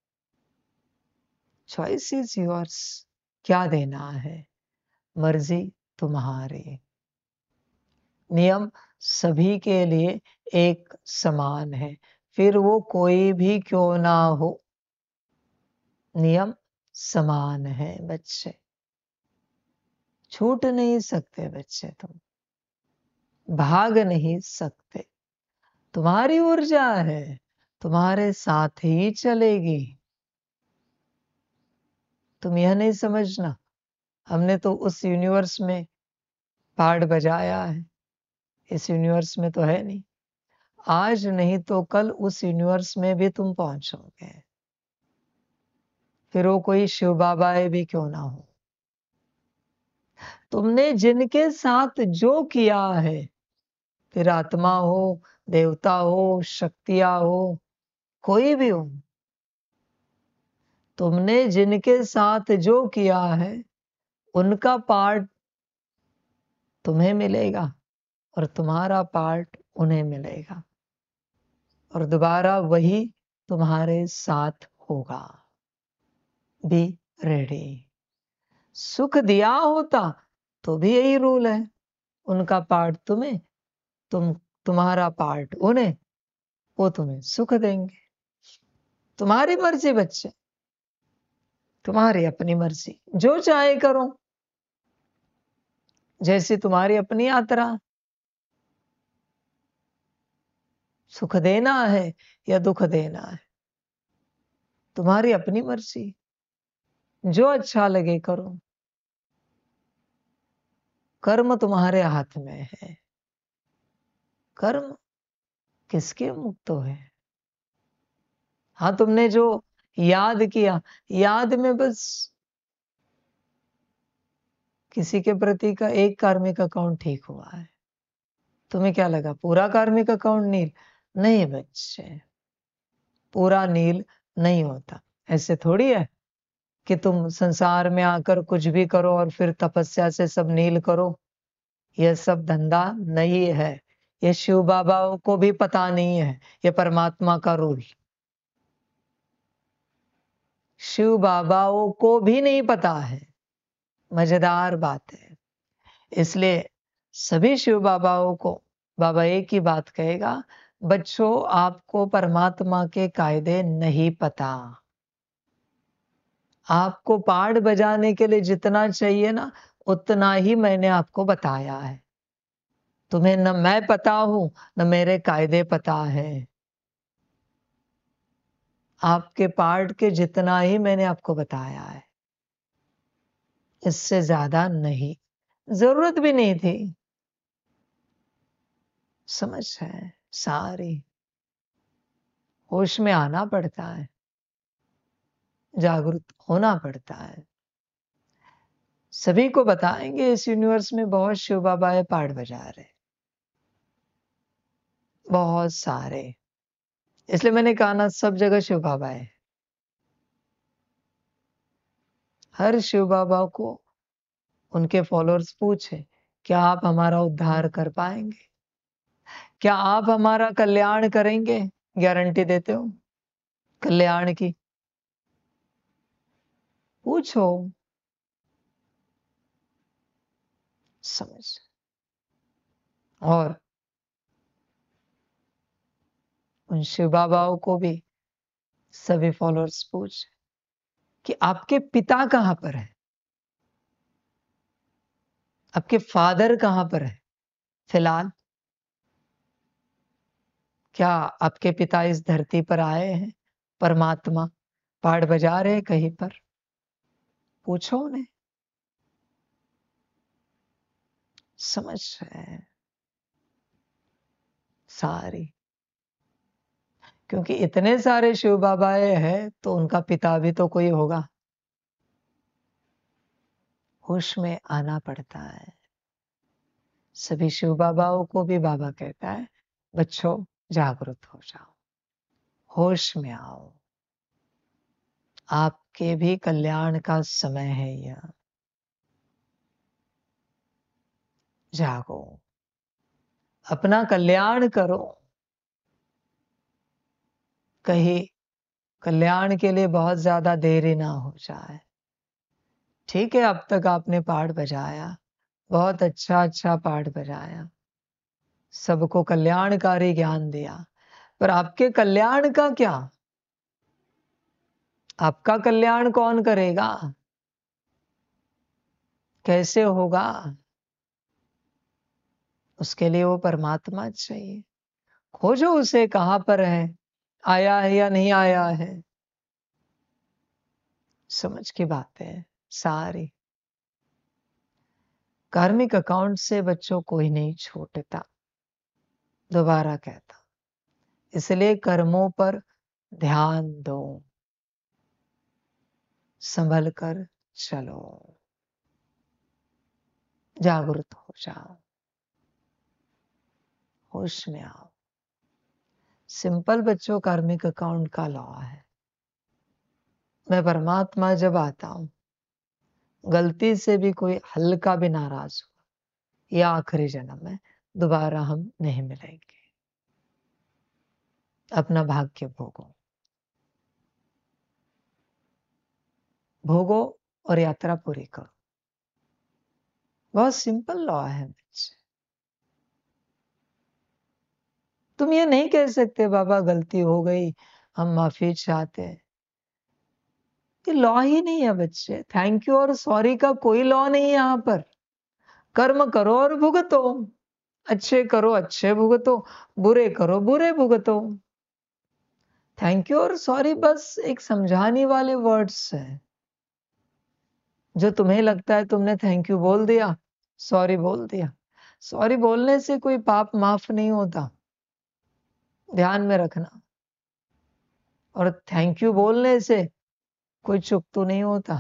चॉइस इज योर्स, क्या देना है, मर्जी तुम्हारी। नियम सभी के लिए एक समान है, फिर वो कोई भी क्यों ना हो, नियम समान है बच्चे। छूट नहीं सकते बच्चे, तुम भाग नहीं सकते। तुम्हारी ऊर्जा है, तुम्हारे साथ ही चलेगी। तुम यह नहीं समझना हमने तो उस यूनिवर्स में पार्ट बजाया है, इस यूनिवर्स में तो है नहीं। आज नहीं तो कल उस यूनिवर्स में भी तुम पहुंचोगे, फिर वो कोई शिव बाबाए भी क्यों ना हो। तुमने जिनके साथ जो किया है, फिर आत्मा हो, देवता हो, शक्तियां हो, कोई भी हो, तुमने जिनके साथ जो किया है उनका पार्ट तुम्हें मिलेगा और तुम्हारा पार्ट उन्हें मिलेगा, और दोबारा वही तुम्हारे साथ होगा। Be ready. सुख दिया होता तो भी यही रूल है, उनका पार्ट तुम्हें, तुम तुम्हारा पार्ट उन्हें, वो तुम्हें सुख देंगे। तुम्हारी मर्जी बच्चे, तुम्हारी अपनी मर्जी, जो चाहे करो, जैसी तुम्हारी अपनी यात्रा। सुख देना है या दुख देना है, तुम्हारी अपनी मर्जी, जो अच्छा लगे करो। कर्म तुम्हारे हाथ में है, कर्म किसके मुक्त है। हाँ, तुमने जो याद किया, याद में बस किसी के प्रति का एक कार्मिक अकाउंट ठीक हुआ है, तुम्हें क्या लगा पूरा कार्मिक अकाउंट नील? नहीं बच्चे, पूरा नील नहीं होता। ऐसे थोड़ी है कि तुम संसार में आकर कुछ भी करो और फिर तपस्या से सब नील करो। यह सब धंधा नहीं है, ये शिव बाबाओं को भी पता नहीं है, ये परमात्मा का रूल शिव बाबाओं को भी नहीं पता है। मजेदार बात है। इसलिए सभी शिव बाबाओं को बाबा एक ही बात कहेगा, बच्चों आपको परमात्मा के कायदे नहीं पता। आपको पाठ बजाने के लिए जितना चाहिए ना, उतना ही मैंने आपको बताया है। तुम्हें न मैं पता हूं, न मेरे कायदे पता है। आपके पाठ के जितना ही मैंने आपको बताया है, इससे ज्यादा नहीं, जरूरत भी नहीं थी। समझ है सारी। होश में आना पड़ता है, जागरूक होना पड़ता है। सभी को बताएंगे इस यूनिवर्स में बहुत शिव बाबा पाठ बजा रहे, बहुत सारे। इसलिए मैंने कहा ना, सब जगह शिव बाबा है। हर शिव बाबा को उनके फॉलोअर्स पूछे, क्या आप हमारा उद्धार कर पाएंगे? क्या आप हमारा कल्याण करेंगे? गारंटी देते हो कल्याण की? पूछो। समझ। और उन शिव बाबाओं को भी सभी फॉलोअर्स पूछ कि आपके पिता कहां पर है, आपके फादर कहां पर है फिलहाल? क्या आपके पिता इस धरती पर आए हैं? परमात्मा पाठ बजा रहे हैं कहीं पर? पूछो उन्हें। समझ रहे सारी। क्योंकि इतने सारे शिव बाबाए हैं तो उनका पिता भी तो कोई होगा। होश में आना पड़ता है। सभी शिव बाबाओं को भी बाबा कहता है, बच्चों जागरूक हो जाओ, होश में आओ। आपके भी कल्याण का समय है यह। जागो, अपना कल्याण करो। कहीं कल्याण के लिए बहुत ज्यादा देरी ना हो जाए। ठीक है, अब तक आपने पाठ बजाया, बहुत अच्छा अच्छा पाठ बजाया, सबको कल्याणकारी ज्ञान दिया, पर आपके कल्याण का क्या? आपका कल्याण कौन करेगा? कैसे होगा? उसके लिए वो परमात्मा चाहिए। खोजो उसे, कहां पर है, आया है या नहीं आया है। समझ की बात है सारी। कार्मिक अकाउंट से बच्चों कोई नहीं छूटता, दोबारा कहता। इसलिए कर्मों पर ध्यान दो, संभल कर चलो, जागरूक हो जाओ, होश में आओ। सिंपल बच्चों, कार्मिक अकाउंट का लॉ है। मैं परमात्मा जब आता हूं, गलती से भी कोई हल्का भी नाराज हुआ, या आखिरी जन्म में दोबारा हम नहीं मिलेंगे। अपना भाग्य भोगो, भोगो और यात्रा पूरी करो। बहुत सिंपल लॉ है बच्चे। तुम ये नहीं कह सकते बाबा गलती हो गई, हम माफी चाहते हैं। ये लॉ ही नहीं है बच्चे। थैंक यू और सॉरी का कोई लॉ नहीं है यहाँ पर। कर्म करो और भुगतो, अच्छे करो अच्छे भुगतो, बुरे करो बुरे भुगतो। थैंक यू और सॉरी बस एक समझाने वाले वर्ड्स हैं। जो तुम्हें लगता है तुमने थैंक यू बोल दिया, सॉरी बोल दिया, सॉरी बोलने से कोई पाप माफ नहीं होता, ध्यान में रखना। और थैंक यू बोलने से कोई चुप तो नहीं होता।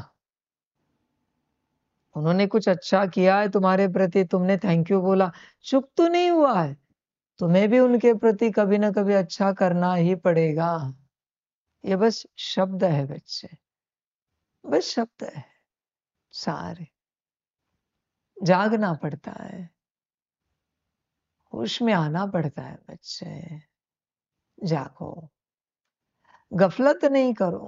उन्होंने कुछ अच्छा किया है तुम्हारे प्रति, तुमने थैंक यू बोला, चुप तो नहीं हुआ है। तुम्हें भी उनके प्रति कभी ना कभी अच्छा करना ही पड़ेगा। ये बस शब्द है बच्चे, बस शब्द है सारे। जागना पड़ता है, होश में आना पड़ता है बच्चे। जागो, गफलत नहीं करो,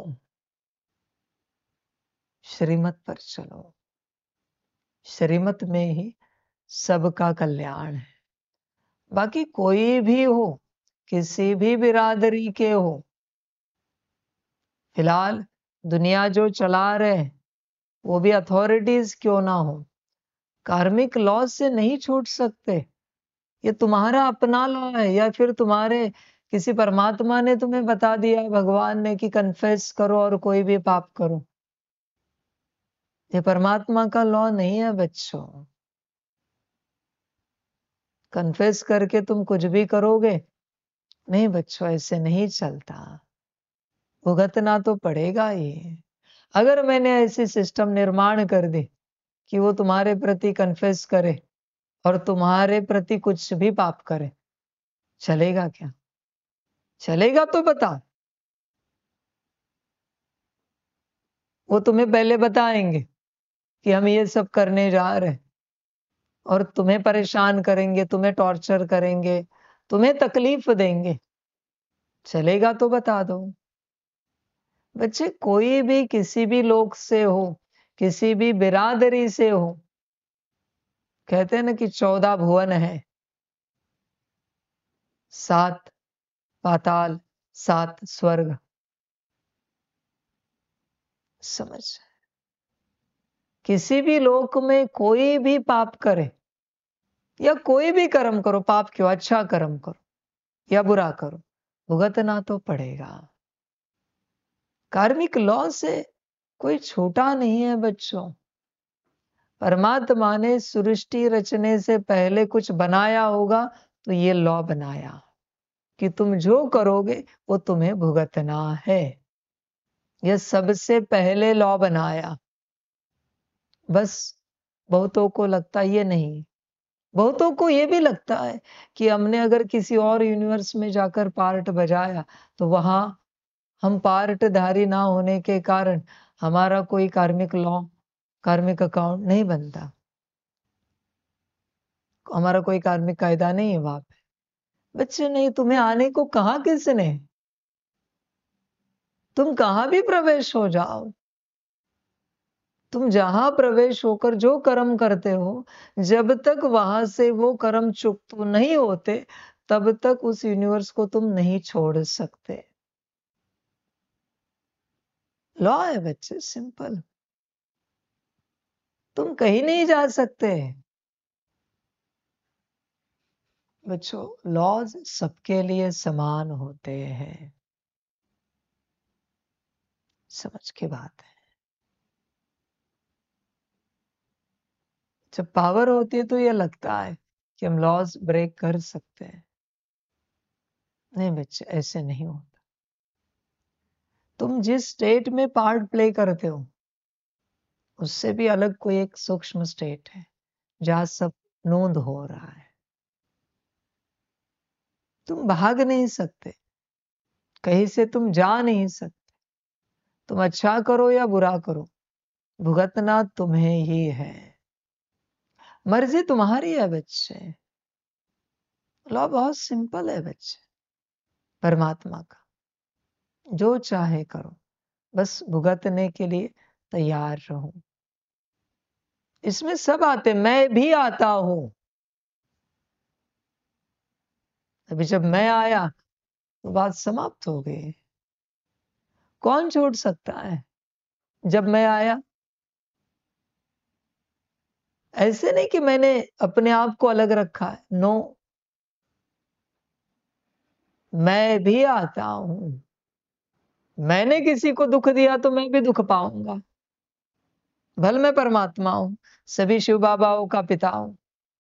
श्रीमत पर चलो। श्रीमत में ही सबका कल्याण है। बाकी कोई भी हो, किसी भी बिरादरी के हो, फिलहाल दुनिया जो चला रहे वो भी अथॉरिटीज क्यों ना हो, कार्मिक लॉ से नहीं छूट सकते। ये तुम्हारा अपना लॉ है, या फिर तुम्हारे किसी परमात्मा ने तुम्हें बता दिया, भगवान ने, कि कन्फेस करो और कोई भी पाप करो। ये परमात्मा का लॉ नहीं है बच्चों। कन्फेस करके तुम कुछ भी करोगे नहीं बच्चों, ऐसे नहीं चलता। भुगतना तो पड़ेगा ही। अगर मैंने ऐसी सिस्टम निर्माण कर दी कि वो तुम्हारे प्रति कन्फेस करे और तुम्हारे प्रति कुछ भी पाप करे, चलेगा क्या? चलेगा तो बता। वो तुम्हें पहले बताएंगे कि हम ये सब करने जा रहे हैं, और तुम्हें परेशान करेंगे, तुम्हें टॉर्चर करेंगे, तुम्हें तकलीफ देंगे। चलेगा तो बता दो। बच्चे, कोई भी किसी भी लोग से हो, किसी भी बिरादरी से हो, कहते हैं ना कि चौदह भुवन है, सात पाताल, सात स्वर्ग। समझ, किसी भी लोक में कोई भी पाप करे या कोई भी कर्म करो, पाप क्यों, अच्छा कर्म करो या बुरा करो, भुगतना तो पड़ेगा। कार्मिक लॉ से कोई छोटा नहीं है बच्चों। परमात्मा ने सृष्टि रचने से पहले कुछ बनाया होगा तो ये लॉ बनाया कि तुम जो करोगे वो तुम्हें भुगतना है। यह सबसे पहले लॉ बनाया। बस बहुतों को लगता ये नहीं, बहुतों को ये भी लगता है कि हमने अगर किसी और यूनिवर्स में जाकर पार्ट बजाया तो वहां हम पार्टधारी ना होने के कारण हमारा कोई कार्मिक लॉ, कार्मिक अकाउंट नहीं बनता, हमारा कोई कार्मिक कायदा नहीं है वहां पे। बच्चे नहीं, तुम्हें आने को कहा किसने? तुम कहां भी प्रवेश हो जाओ, तुम जहां प्रवेश होकर जो कर्म करते हो, जब तक वहां से वो कर्म चुक्त नहीं होते, तब तक उस यूनिवर्स को तुम नहीं छोड़ सकते। लॉ है बच्चे, सिंपल। तुम कहीं नहीं जा सकते। बच्चों, लॉज सबके लिए समान होते हैं, समझ की बात है। जब पावर होती है तो ये लगता है कि हम लॉज ब्रेक कर सकते हैं। नहीं बच्चे, ऐसे नहीं होता। तुम जिस स्टेट में पार्ट प्ले करते हो, उससे भी अलग कोई एक सूक्ष्म स्टेट है जहां सब नोंद हो रहा है। तुम भाग नहीं सकते, कहीं से तुम जा नहीं सकते। तुम अच्छा करो या बुरा करो, भुगतना तुम्हें ही है। मर्जी तुम्हारी है बच्चे। लॉ बहुत सिंपल है बच्चे, परमात्मा का। जो चाहे करो, बस भुगतने के लिए तैयार रहो। इसमें सब आते, मैं भी आता हूं। अभी जब मैं आया तो बात समाप्त हो गई। कौन छोड़ सकता है जब मैं आया? ऐसे नहीं कि मैंने अपने आप को अलग रखा है, नो। मैं भी आता हूं। मैंने किसी को दुख दिया तो मैं भी दुख पाऊंगा। भले मैं परमात्मा हूं, सभी शिव बाबाओं का पिता हूं।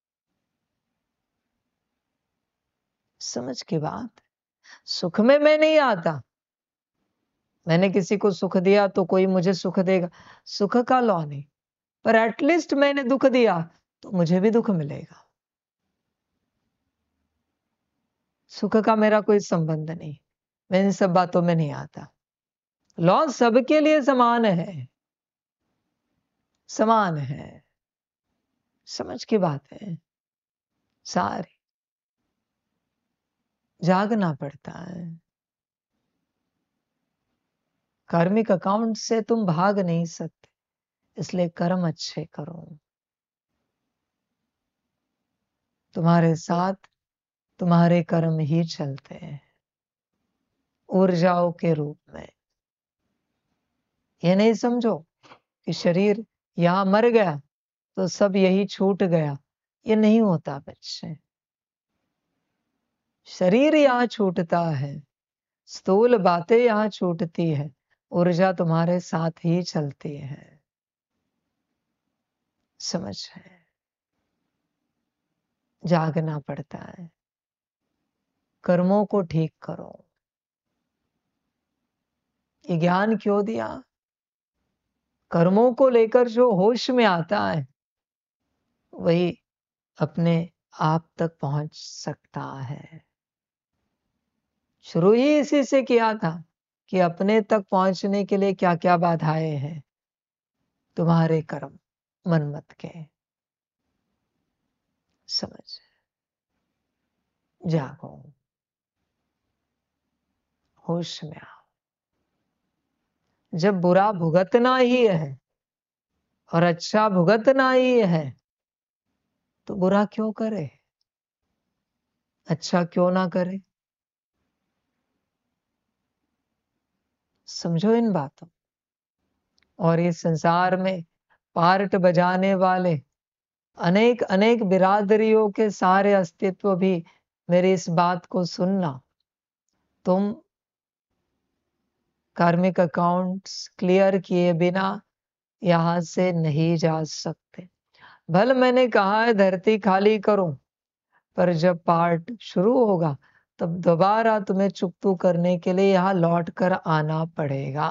समझ की बात। सुख में मैं नहीं आता। मैंने किसी को सुख दिया तो कोई मुझे सुख देगा, सुख का लॉ नहीं। पर एटलीस्ट मैंने दुख दिया तो मुझे भी दुख मिलेगा। सुख का मेरा कोई संबंध नहीं, मैं इन सब बातों में नहीं आता। लॉ सबके लिए समान है, समान है। समझ की बात है सारी। जागना पड़ता है। कार्मिक अकाउंट से तुम भाग नहीं सकते, इसलिए कर्म अच्छे करो। तुम्हारे साथ तुम्हारे कर्म ही चलते हैं ऊर्जाओं के रूप में। ये नहीं समझो कि शरीर यहां मर गया तो सब यही छूट गया। ये नहीं होता बच्चे। शरीर यहां छूटता है, स्थूल बातें यहां छूटती है, ऊर्जा तुम्हारे साथ ही चलती है। समझ है? जागना पड़ता है। कर्मों को ठीक करो। ये ज्ञान क्यों दिया? कर्मों को लेकर जो होश में आता है, वही अपने आप तक पहुंच सकता है। शुरू ही इसी से किया था कि अपने तक पहुंचने के लिए क्या क्या बाधाएं हैं। तुम्हारे कर्म मनमत के। समझ? जागो, होश में आओ। जब बुरा भुगतना ही है और अच्छा भुगतना ही है, तो बुरा क्यों करे, अच्छा क्यों ना करे? समझो इन बातों। और इस संसार में पार्ट बजाने वाले अनेक अनेक बिरादरियों के सारे अस्तित्व भी मेरी इस बात को सुनना। तुम कार्मिक अकाउंट्स क्लियर किए बिना यहां से नहीं जा सकते। भले मैंने कहा है धरती खाली करो, पर जब पार्ट शुरू होगा तब दोबारा तुम्हें चुकतू करने के लिए यहां लौट कर आना पड़ेगा।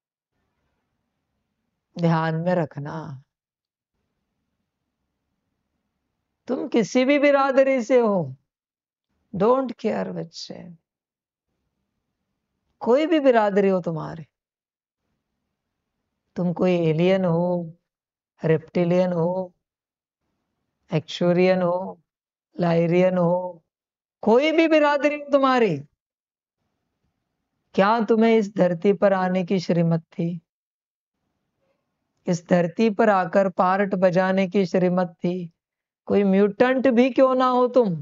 ध्यान में रखना। तुम किसी भी बिरादरी से हो, डोंट केयर बच्चे। कोई भी बिरादरी हो तुम्हारी, तुम कोई एलियन हो, रेप्टिलियन हो, एक्चुरियन हो, लाइरियन हो, कोई भी बिरादरी हो तुम्हारी, क्या तुम्हें इस धरती पर आने की श्रीमत थी? इस धरती पर आकर पार्ट बजाने की श्रीमत थी? कोई म्यूटेंट भी क्यों ना हो तुम,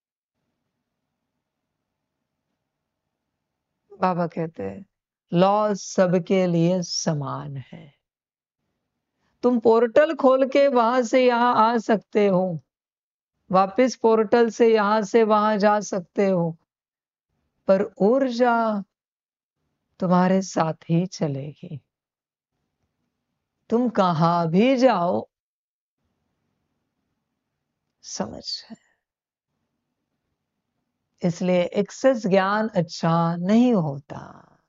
बाबा कहते हैं लॉ सबके लिए समान है। तुम पोर्टल खोल के वहां से यहां आ सकते हो, वापस पोर्टल से यहां से वहां जा सकते हो, पर ऊर्जा तुम्हारे साथ ही चलेगी। तुम कहां भी जाओ, समझ है। इसलिए एक्सेस ज्ञान अच्छा नहीं होता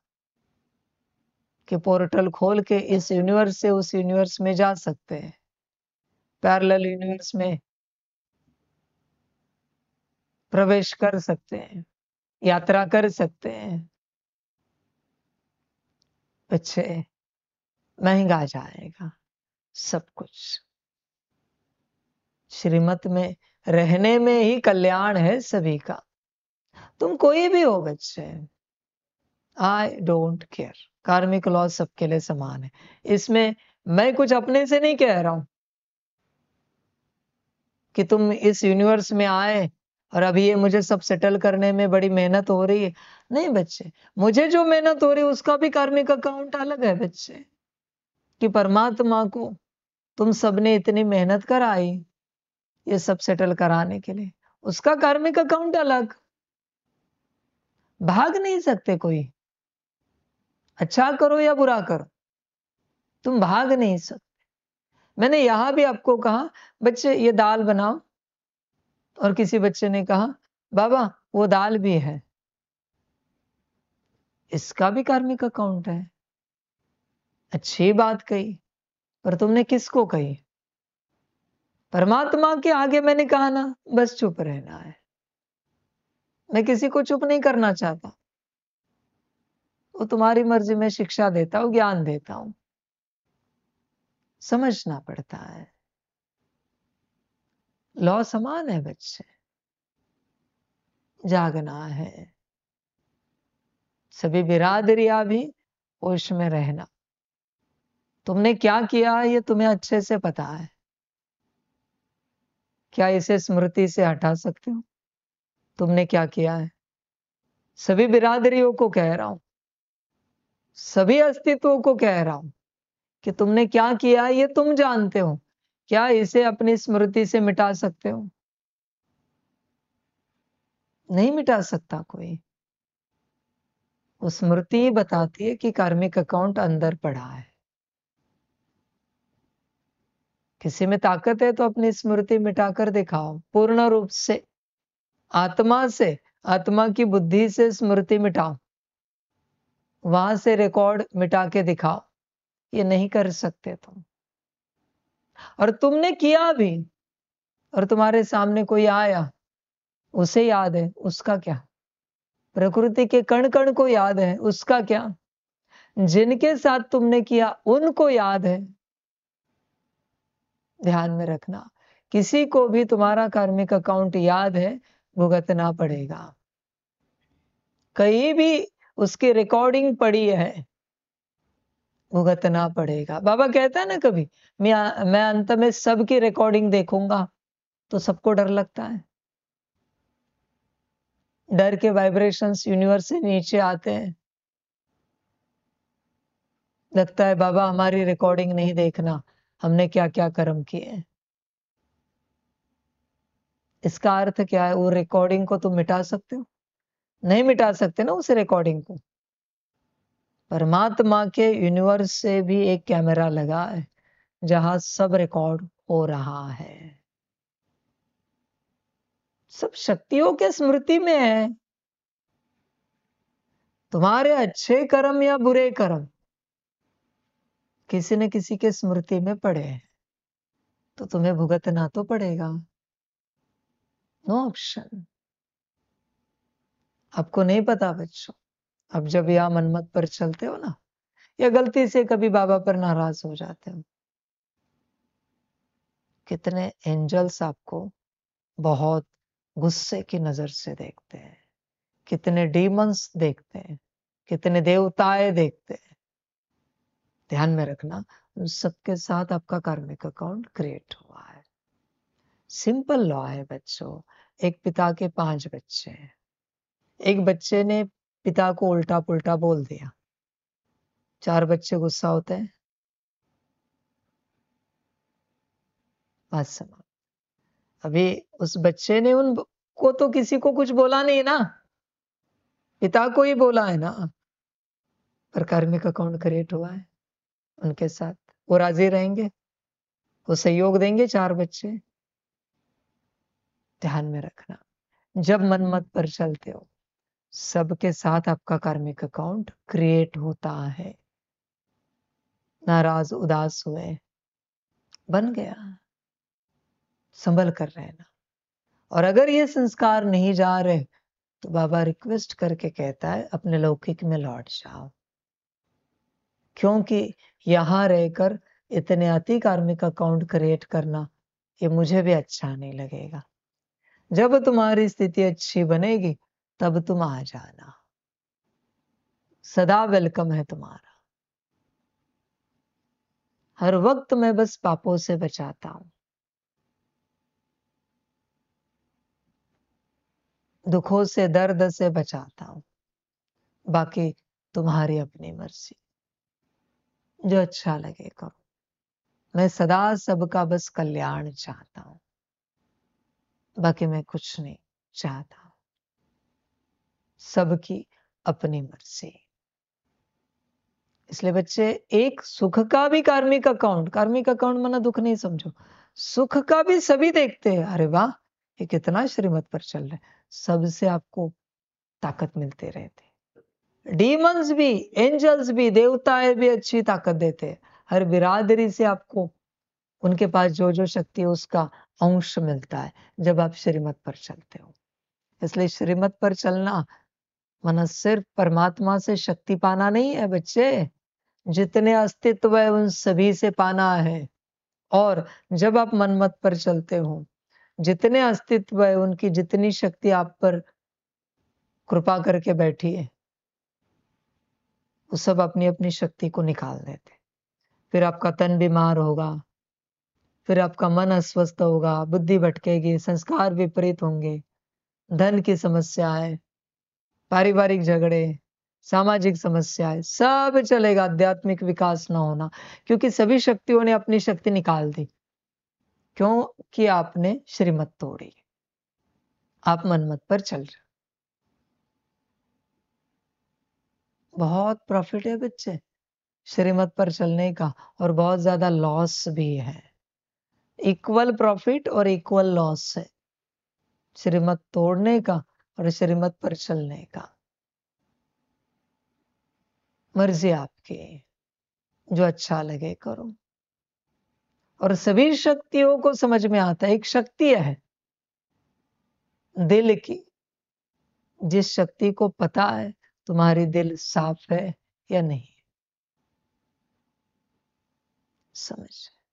कि पोर्टल खोल के इस यूनिवर्स से उस यूनिवर्स में जा सकते हैं, पैरेलल यूनिवर्स में प्रवेश कर सकते हैं, यात्रा कर सकते हैं। बच्चे, महंगा जाएगा सब कुछ। श्रीमत में रहने में ही कल्याण है सभी का। तुम कोई भी हो बच्चे, I don't care, karmic law सबके लिए समान है। इसमें मैं कुछ अपने से नहीं कह रहा हूं कि तुम इस यूनिवर्स में आए और अभी ये मुझे सब सेटल करने में बड़ी मेहनत हो रही है। नहीं बच्चे, मुझे जो मेहनत हो रही है उसका भी कार्मिक अकाउंट अलग है बच्चे, कि परमात्मा को तुम सबने इतनी मेहनत कराई ये सब सेटल कराने के लिए, उसका कार्मिक अकाउंट अलग। भाग नहीं सकते कोई, अच्छा करो या बुरा करो, तुम भाग नहीं सकते। मैंने यहां भी आपको कहा बच्चे ये दाल बनाओ, और किसी बच्चे ने कहा बाबा वो दाल भी है, इसका भी कार्मिक अकाउंट है। अच्छी बात कही, पर तुमने किसको कही? परमात्मा के आगे मैंने कहा ना, बस चुप रहना है। मैं किसी को चुप नहीं करना चाहता, वो तुम्हारी मर्जी में शिक्षा देता हूं, ज्ञान देता हूं, समझना पड़ता है। लॉ समान है बच्चे, जागना है। सभी बिरादरियां भी होश में रहना। तुमने क्या किया ये तुम्हें अच्छे से पता है, क्या इसे स्मृति से हटा सकते हो? तुमने क्या किया है? सभी बिरादरियों को कह रहा हूं, सभी अस्तित्वों को कह रहा हूं कि तुमने क्या किया है ये तुम जानते हो। क्या इसे अपनी स्मृति से मिटा सकते हो? नहीं मिटा सकता कोई। वो स्मृति ही बताती है कि कार्मिक अकाउंट अंदर पड़ा है। किसी में ताकत है तो अपनी स्मृति मिटाकर दिखाओ, पूर्ण रूप से आत्मा से, आत्मा की बुद्धि से स्मृति मिटाओ, वहां से रिकॉर्ड मिटा के दिखाओ। ये नहीं कर सकते तुम, और तुमने किया भी, और तुम्हारे सामने कोई आया उसे याद है, उसका क्या? प्रकृति के कण कण को याद है, उसका क्या? जिनके साथ तुमने किया उनको याद है। ध्यान में रखना, किसी को भी तुम्हारा कार्मिक अकाउंट याद है, भुगतना पड़ेगा। कहीं भी उसकी रिकॉर्डिंग पड़ी है, भुगतना पड़ेगा। बाबा कहता है ना कभी मैं मैं अंत में सबकी रिकॉर्डिंग देखूंगा, तो सबको डर लगता है। डर के वाइब्रेशंस यूनिवर्स से नीचे आते हैं। लगता है बाबा हमारी रिकॉर्डिंग नहीं देखना, हमने क्या क्या कर्म किए। इसका अर्थ क्या है? वो रिकॉर्डिंग को तुम मिटा सकते हो? नहीं मिटा सकते ना उस रिकॉर्डिंग को। परमात्मा के यूनिवर्स से भी एक कैमरा लगा है जहां सब रिकॉर्ड हो रहा है। सब शक्तियों के स्मृति में है। तुम्हारे अच्छे कर्म या बुरे कर्म किसी न किसी के स्मृति में पड़े हैं, तो तुम्हें भुगतना तो पड़ेगा। No option. आपको नहीं पता बच्चों, अब जब यहाँ मनमत पर चलते हो ना, या गलती से कभी बाबा पर नाराज हो जाते हो, कितने एंजल्स आपको बहुत गुस्से की नजर से देखते हैं, कितने डीमंस देखते हैं, कितने देवताएं देखते हैं। ध्यान में रखना, उन सबके साथ आपका कार्मिक अकाउंट क्रिएट हुआ है। सिंपल लॉ है बच्चों। एक पिता के पांच बच्चे हैं, एक बच्चे ने पिता को उल्टा पुल्टा बोल दिया, चार बच्चे गुस्सा होते हैं। बात समझ। अभी उस बच्चे ने उन को तो किसी को कुछ बोला नहीं ना, पिता को ही बोला है ना, पर कार्मिक अकाउंट क्रिएट हुआ है उनके साथ। वो राजी रहेंगे, वो सहयोग देंगे चार बच्चे। ध्यान में रखना, जब मनमत पर चलते हो, सबके साथ आपका कार्मिक अकाउंट क्रिएट होता है। नाराज उदास हुए, बन गया, संभल कर रहना। और अगर ये संस्कार नहीं जा रहे, तो बाबा रिक्वेस्ट करके कहता है अपने लौकिक में लौट जाओ, क्योंकि यहां रहकर इतने अति कार्मिक अकाउंट क्रिएट करना, ये मुझे भी अच्छा नहीं लगेगा। जब तुम्हारी स्थिति अच्छी बनेगी, तब तुम आ जाना, सदा वेलकम है तुम्हारा। हर वक्त मैं बस पापों से बचाता हूं, दुखों से दर्द से बचाता हूं, बाकी तुम्हारी अपनी मर्जी, जो अच्छा लगे करो। मैं सदा सबका बस कल्याण चाहता हूं, बाकी मैं कुछ नहीं चाहता, सबकी अपनी मर्जी। इसलिए बच्चे, एक सुख का भी कार्मिक अकाउंट, कार्मिक अकाउंट माना दुख नहीं समझो, सुख का भी सभी देखते हैं। अरे वाह, ये कितना श्रीमत पर चल रहा है, सबसे आपको ताकत मिलते रहते। डीमंस भी, एंजल्स भी, देवताएं भी अच्छी ताकत देते हैं। हर बिरादरी से आपको उनके पास जो जो शक्ति है उसका अंश मिलता है जब आप श्रीमत पर चलते हो। इसलिए श्रीमत पर चलना माना सिर्फ परमात्मा से शक्ति पाना नहीं है बच्चे, जितने अस्तित्व है उन सभी से पाना है। और जब आप मनमत पर चलते हो, जितने अस्तित्व है उनकी जितनी शक्ति आप पर कृपा करके बैठी है, वो सब अपनी अपनी शक्ति को निकाल देते। फिर आपका तन बीमार होगा, फिर आपका मन अस्वस्थ होगा, बुद्धि भटकेगी, संस्कार विपरीत होंगे, धन की समस्याएं, पारिवारिक झगड़े, सामाजिक समस्याएं, सब चलेगा। आध्यात्मिक विकास ना होना, क्योंकि सभी शक्तियों ने अपनी शक्ति निकाल दी, क्योंकि आपने श्रीमत तोड़ी, आप मनमत पर चल रहे। बहुत प्रॉफिट है बच्चे श्रीमत पर चलने का, और बहुत ज्यादा लॉस भी है। इक्वल प्रॉफिट और इक्वल लॉस है श्रीमत तोड़ने का और श्रीमत पर चलने का। मर्जी आपकी, जो अच्छा लगे करो। और सभी शक्तियों को समझ में आता है, एक शक्ति है दिल की, जिस शक्ति को पता है तुम्हारी दिल साफ है या नहीं, समझ।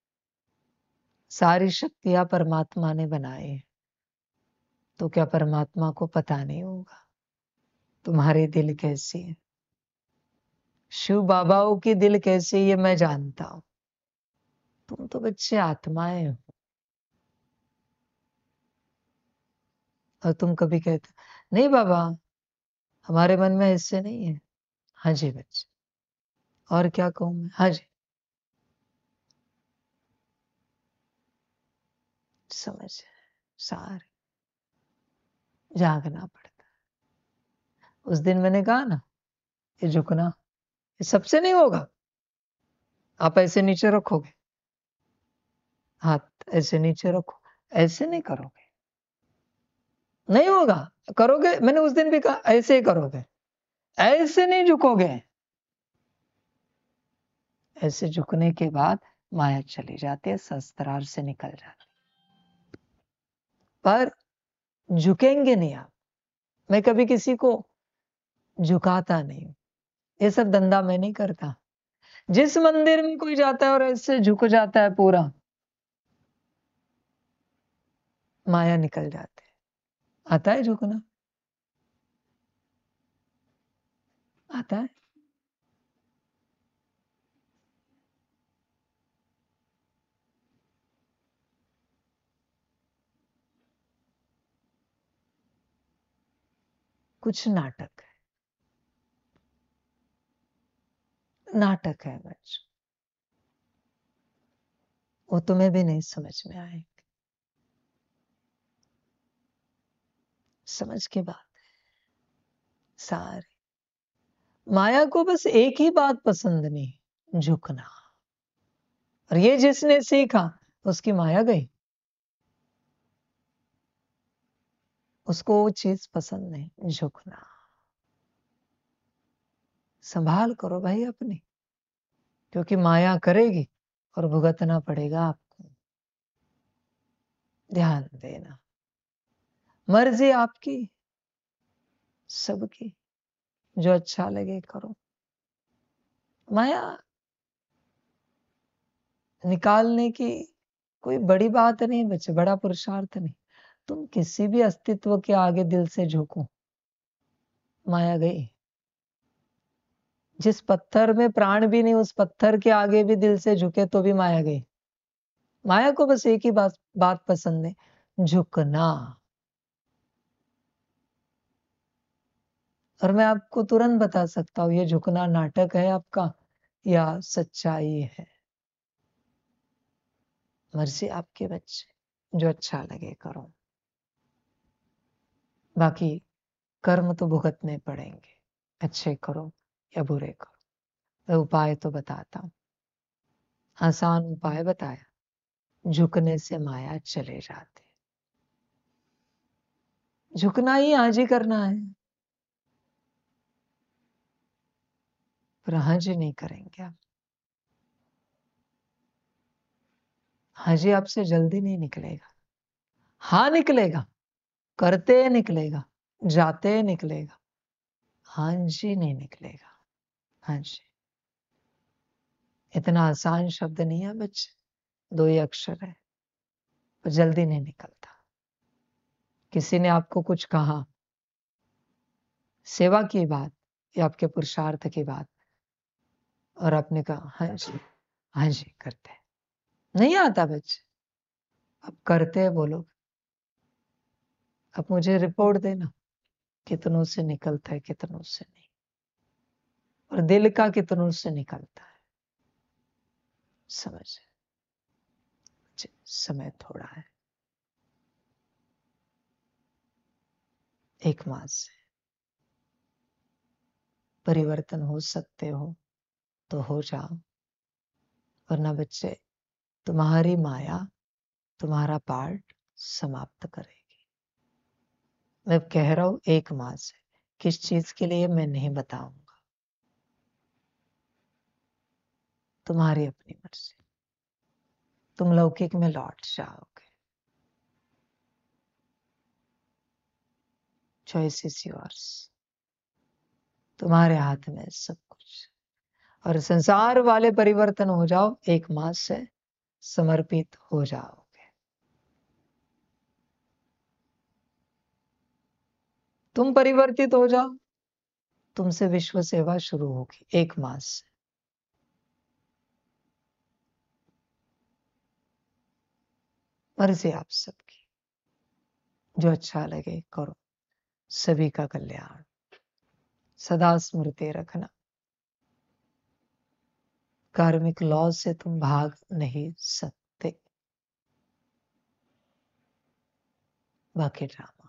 सारी शक्तियां परमात्मा ने बनाई है, तो क्या परमात्मा को पता नहीं होगा तुम्हारी दिल कैसी है? शिव बाबाओं की दिल कैसी है ये मैं जानता हूं। तुम तो बच्चे आत्माएं हो, और तुम कभी कहते नहीं बाबा हमारे मन में ऐसे नहीं है। हाँ जी बच्चे, और क्या कहूं मैं? हाँ जी, समझ। सारे जागना पड़ता है। उस दिन मैंने कहा ना, ये झुकना ये सबसे नहीं होगा। आप ऐसे नीचे रखोगे, हाथ ऐसे नीचे रखो, ऐसे नहीं करोगे, नहीं होगा। करोगे, मैंने उस दिन भी कहा ऐसे ही करोगे, ऐसे नहीं झुकोगे। ऐसे झुकने के बाद माया चली जाती है, शस्त्रार से निकल जाती, पर झुकेंगे नहीं आप। मैं कभी किसी को झुकाता नहीं। ये सब धंधा मैं नहीं करता। जिस मंदिर में कोई जाता है और ऐसे झुक जाता है पूरा, माया निकल जाते है। आता है झुकना? आता है? कुछ नाटक है, नाटक है बच्चों। वो तुम्हें भी नहीं समझ में आएंगे। समझ के बात है सारी। माया को बस एक ही बात पसंद नहीं, झुकना। और ये जिसने सीखा उसकी माया गई, उसको वो चीज पसंद नहीं, झुकना। संभाल करो भाई अपनी, क्योंकि माया करेगी और भुगतना पड़ेगा आपको। ध्यान देना, मर्जी आपकी सबकी, जो अच्छा लगे करो। माया निकालने की कोई बड़ी बात नहीं बच्चे, बड़ा पुरुषार्थ नहीं। तुम किसी भी अस्तित्व के आगे दिल से झुको, माया गई। जिस पत्थर में प्राण भी नहीं, उस पत्थर के आगे भी दिल से झुके तो भी माया गई। माया को बस एक ही बात बात पसंद है, झुकना। और मैं आपको तुरंत बता सकता हूं, ये झुकना नाटक है आपका या सच्चाई है। मर्जी आपके बच्चे, जो अच्छा लगे करो। बाकी कर्म तो भुगतने पड़ेंगे, अच्छे करो या बुरे करो। तो उपाय तो बताता हूं, आसान उपाय बताया। झुकने से माया चले जाते। झुकना ही आज ही करना है, पर हाजी नहीं करेंगे आप। हाजी आपसे जल्दी नहीं निकलेगा। हाँ निकलेगा, करते निकलेगा, जाते निकलेगा, हाँ जी नहीं निकलेगा। हाँ जी इतना आसान शब्द नहीं है बच्चे, दो ही अक्षर है, पर जल्दी नहीं निकलता। किसी ने आपको कुछ कहा, सेवा की बात या आपके पुरुषार्थ की बात, और आपने कहा हाँ जी हाँ जी करते हैं। नहीं आता बच्चे, अब करते हैं बोलो। अब मुझे रिपोर्ट देना, कितनों से निकलता है कितनों से नहीं, और दिल का कितनों से निकलता है। समझ, समय थोड़ा है, एक मास से परिवर्तन हो सकते हो तो हो जाओ, वरना बच्चे तुम्हारी माया तुम्हारा पार्ट समाप्त करेगी। मैं कह रहा हूं एक मास है, किस चीज के लिए मैं नहीं बताऊंगा, तुम्हारी अपनी मर्जी। तुम लौकिक में लौट जाओगे, चॉइस इज योर्स, तुम्हारे हाथ में सब कुछ। और संसार वाले परिवर्तन हो जाओ, एक मास से समर्पित हो जाओगे। तुम परिवर्तित हो जाओ, तुमसे विश्व सेवा शुरू होगी एक मास से। मर्जी आप सबकी, जो अच्छा लगे करो। सभी का कल्याण सदा स्मृति रखना, कार्मिक लॉ से तुम भाग नहीं सकते। बाकी ड्रामा,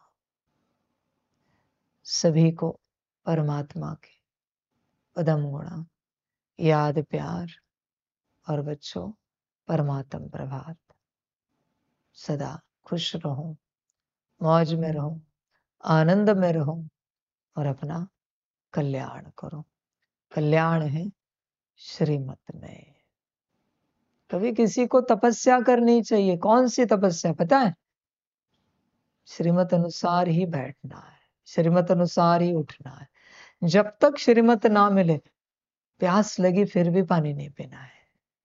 सभी को परमात्मा के पदम गुणा याद प्यार, और बच्चों परमात्म प्रभात। सदा खुश रहो, मौज में रहो, आनंद में रहो, और अपना कल्याण करो। कल्याण है श्रीमत में। कभी किसी को तपस्या करनी चाहिए, कौन सी तपस्या पता है? श्रीमत अनुसार ही बैठना है, श्रीमत अनुसार ही उठना है, जब तक श्रीमत ना मिले, प्यास लगी फिर भी पानी नहीं पीना है।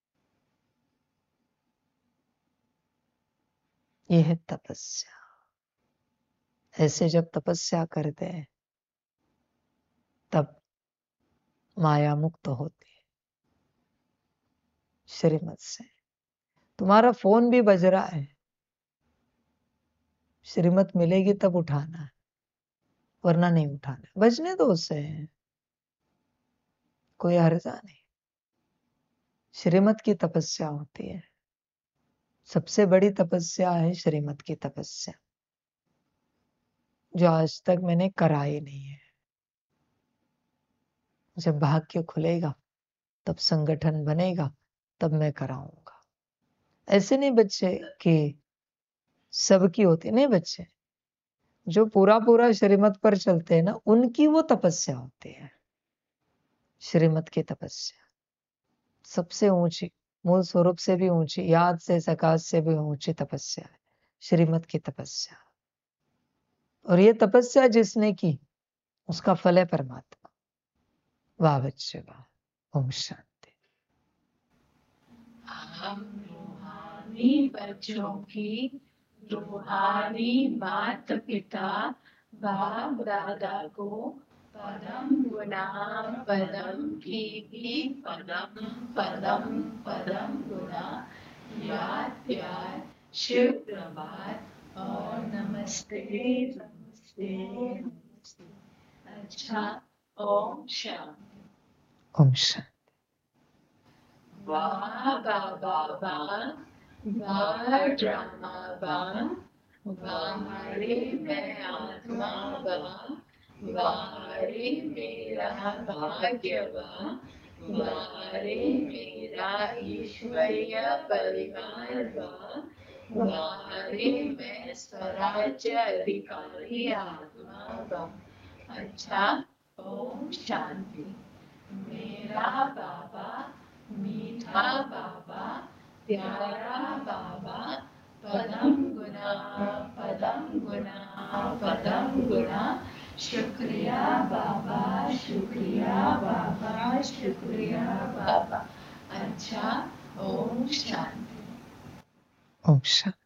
यह है तपस्या। ऐसे जब तपस्या करते हैं तब माया मुक्त होती है श्रीमत से। तुम्हारा फोन भी बज रहा है, श्रीमत मिलेगी तब उठाना है, वरना नहीं उठाना। बजने दो उसे, कोई हर्जा नहीं। श्रीमत की तपस्या होती है, सबसे बड़ी तपस्या है श्रीमत की तपस्या, जो आज तक मैंने कराई नहीं है। जब भाग्य खुलेगा, तब संगठन बनेगा, तब मैं कराऊंगा। ऐसे नहीं बच्चे कि सबकी होती नहीं। बच्चे जो पूरा पूरा श्रीमत पर चलते हैं ना, उनकी वो तपस्या होती है। श्रीमत की तपस्या सबसे ऊंची, मूल स्वरूप से भी ऊंची, याद से सकाश से भी ऊंची तपस्या है श्रीमत की तपस्या। और ये तपस्या जिसने की, उसका फल है परमात्मा। वाह बच्चे वाह। ओम शांति। हम रूहानी बच्चों की रूहानी माता पिता बाप दादा को पदम गुना पदम की भी पदम पदम पदम गुना याद प्यार शिव प्रभात और नमस्ते नमस्ते नमस्ते। अच्छा, ओम शांति। ओम शांति। वाह बाबा वाह, वाह ड्रामा वाह, वाह रे मैं आत्मा वाह, वाह रे मेरा भाग्य वाह, वाह रे मेरा ईश्वरीय परिवार वाह, वाह रे मैं स्वराज्य अधिकारी आत्मा वाह। अच्छा, ओम शांति। मेरा बाबा मीठा बाबा, प्यारा बाबा, पदम गुना पदम गुना पदम गुना। शुक्रिया बाबा, शुक्रिया बाबा, शुक्रिया बाबा। अच्छा, ओम शांति। ओम शांति।